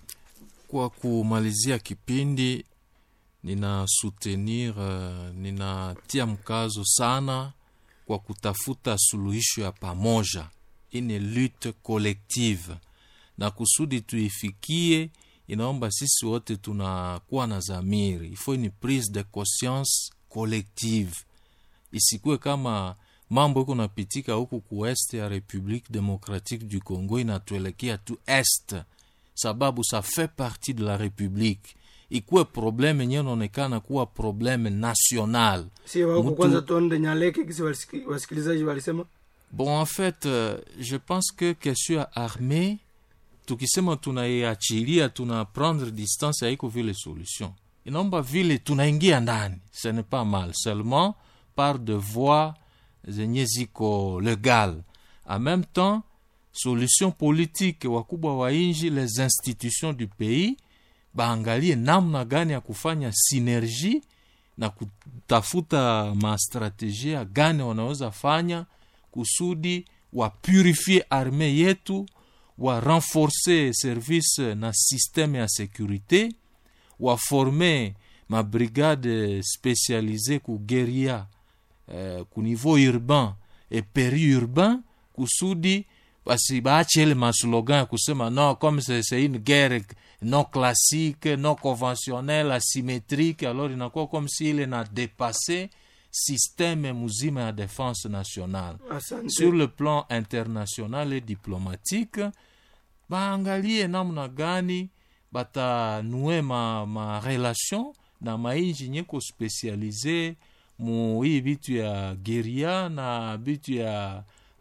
Kwa kumalizia kipindi nina soutenir uh, ninatia mkazo sana kwa kutafuta suluhisho ya pamoja une lutte collective, na kusudi tuifikie inaomba sisi wote tunakuwa na zamiri. Il faut une prise de conscience collective. Isikuwe kama mambo iko napitika huku kuest ya République démocratique du Congo inatuelekea tu est, sababu ça fait partie de la République. Ikuwe probleme yenyewe inaonekana kuwa probleme national. Si wako kwanza tuonde Nyaleke kisi wasikilizaji walisema. Bon, en fait, euh, je pense que question ya armée tukisema tunaiachilia tuna prendre distance haiko vile solution. Inaomba vile tunaingia ndani, ce n'est pas mal, seulement par de voies zenye ziko legal. En même temps, solution politique wakubwa wa inji, les institutions du pays baangalie namna gani ya kufanya synergie na kutafuta ma strategia gani wanaweza fanya kusudi wa purifier armée yetu, wa renforcer service na système ya sécurité, wa former ma brigade spécialisée ku guérilla eh, ku niveau urbain et périurbain kusudi basi baache ile maslogan kusema non comme c'est, c'est une guerre non classique, non conventionnelle, asymétrique, alors inakuwa comme si ile na dépassé système muzima ya défense nationale. Asante. Sur le plan international et diplomatique, baangalie namna gani bata noue ma, ma relation na mainji nyeko spécialisé mu hii bitu ya guérilla na bitu ya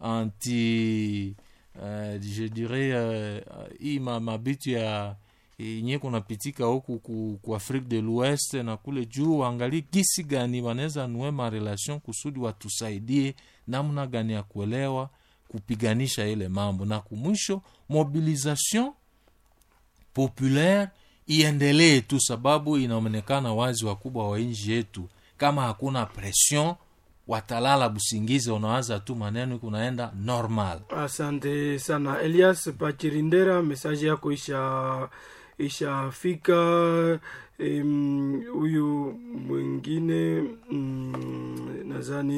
anti euh, je dirais euh, hii ma, ma bitu ya nye kuna pitika huku ku, ku Afrique de l'Ouest na kule juu, angali gisi gani wanaweza nuwe ma relation kusudi watusaidie namna gani ya kuelewa kupiganisha ile mambo, na kumwisho mobilisation populaire iendelee tu, sababu inaonekana wazi wakubwa wa nchi yetu kama hakuna pression watalala busingize, unaanza tu maneno kunaenda normal. Asante sana Elias Pachirindera, message yako isha ishafika. Huyu um, mwingine um, nadhani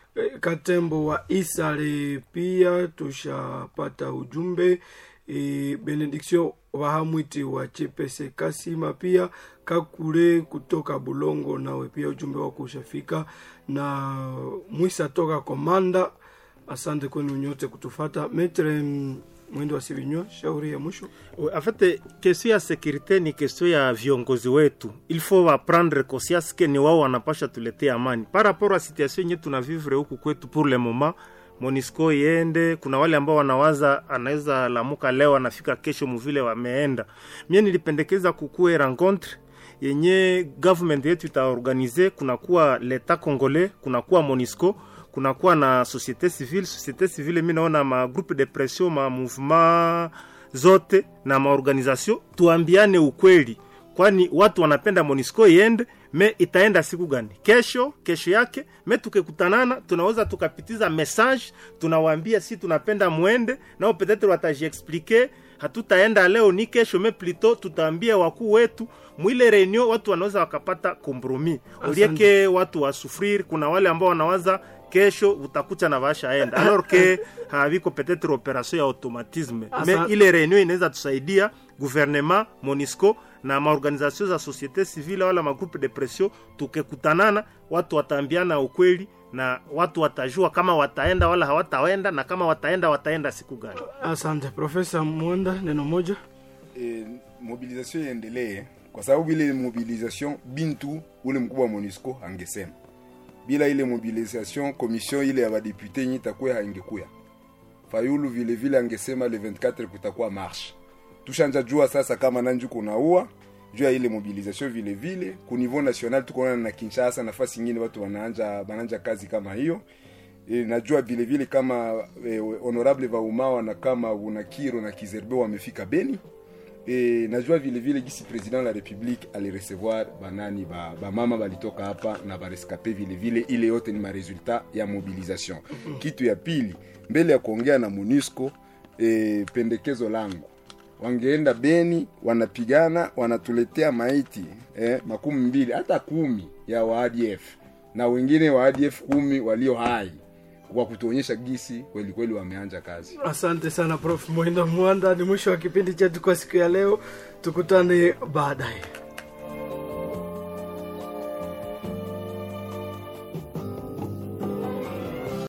Katembo wa Isale pia tushapata ujumbe. E, Benediction Wahamwiti wa Chepese Kasima pia Kakule kutoka Bulongo nawe pia ujumbe wako ushafika, na Mwisa toka Komanda. Asante kwenu nyote kutufata. Metre mwendo wa Sivinyo, shauri ya mwisho. En fait, question ya sécurité ni question ya viongozi wetu. Il faut va prendre conscience que ni wao wanapasha tuletea amani. Par rapport à situation yetu na vivre huku kwetu pour le moment, Monisco iende, kuna wale ambao wanawaza anaweza lamuka leo anafika kesho mvile wameenda. Mimi nilipendekeza kukue rencontre yenye government yetu itaorganize, kuna kuwa l'État congolais, kuna kuwa Monisco, kuna kuwa na société civile. Société civile mimi naona ma groupe de pression, ma mouvement zote na ma organisation, tuambiane ukweli. Kwani watu wanapenda Monisco iende, me itaenda siku gani? Kesho, kesho yake, me tukekutanana, tunaweza tukapitiza message, tunawaambia si tunapenda muende, nao peut-être wataji expliquer, hatutaenda leo ni kesho, me plutôt tutaambia wakuu wetu, mwile reunion watu wanaweza wakapata compromis. Ulieke watu wasufrir, kuna wale ambao wanawaza kesho utakucha na vasha enda. Alors que haviko peut-être opération ya automatisme. Mais ile reunion inaweza tusaidia gouvernement, Monisco na maorganisation za société civile wala ma groupe de pression, tukekutanana watu wataambiana ukweli na watu watajua kama wataenda wala hawataenda, na kama wataenda wataenda siku gani. Asante Profesa Mwanda, neno moja. E, mobilisation iendelee kwa sababu ile mobilisation Bintu ule mkubwa Monisco angesema. Bila ile mobilisation commission ile ya badepute nyitakuwa haingekuya. Fayulu vile vile angesema le vingt-quatre kutakuwa marche. Tushanja jua sasa kama nanju kunaua jua ile mobilisation vile vile ku niveau national tuko na Kinshasa, nafasi nyingine watu wanaanja bananja kazi kama hiyo. E, najua vile vile kama e, honorable Vaumawa na kama Unakiro na Kizerbe wamefika Beni. E, najua vile vile gisi president la République ali recevoir banani ba, ba mama balitoka hapa na ba rescapé vile vile, ile yote ni ma resultat ya mobilisation. Kitu ya pili, mbele ya kuongea na Monisco, e, pendekezo langu wangeenda Beni, wanapigana, wanatuletea maiti eh, makumi mbili hata kumi ya wa A D F na wengine wa A D F kumi walio hai, kwa kutuonyesha gisi kweli kweli wameanza kazi. Asante sana Prof Mwenda Mwanda. Ni mwisho wa kipindi chetu kwa siku ya leo. Tukutane baadaye.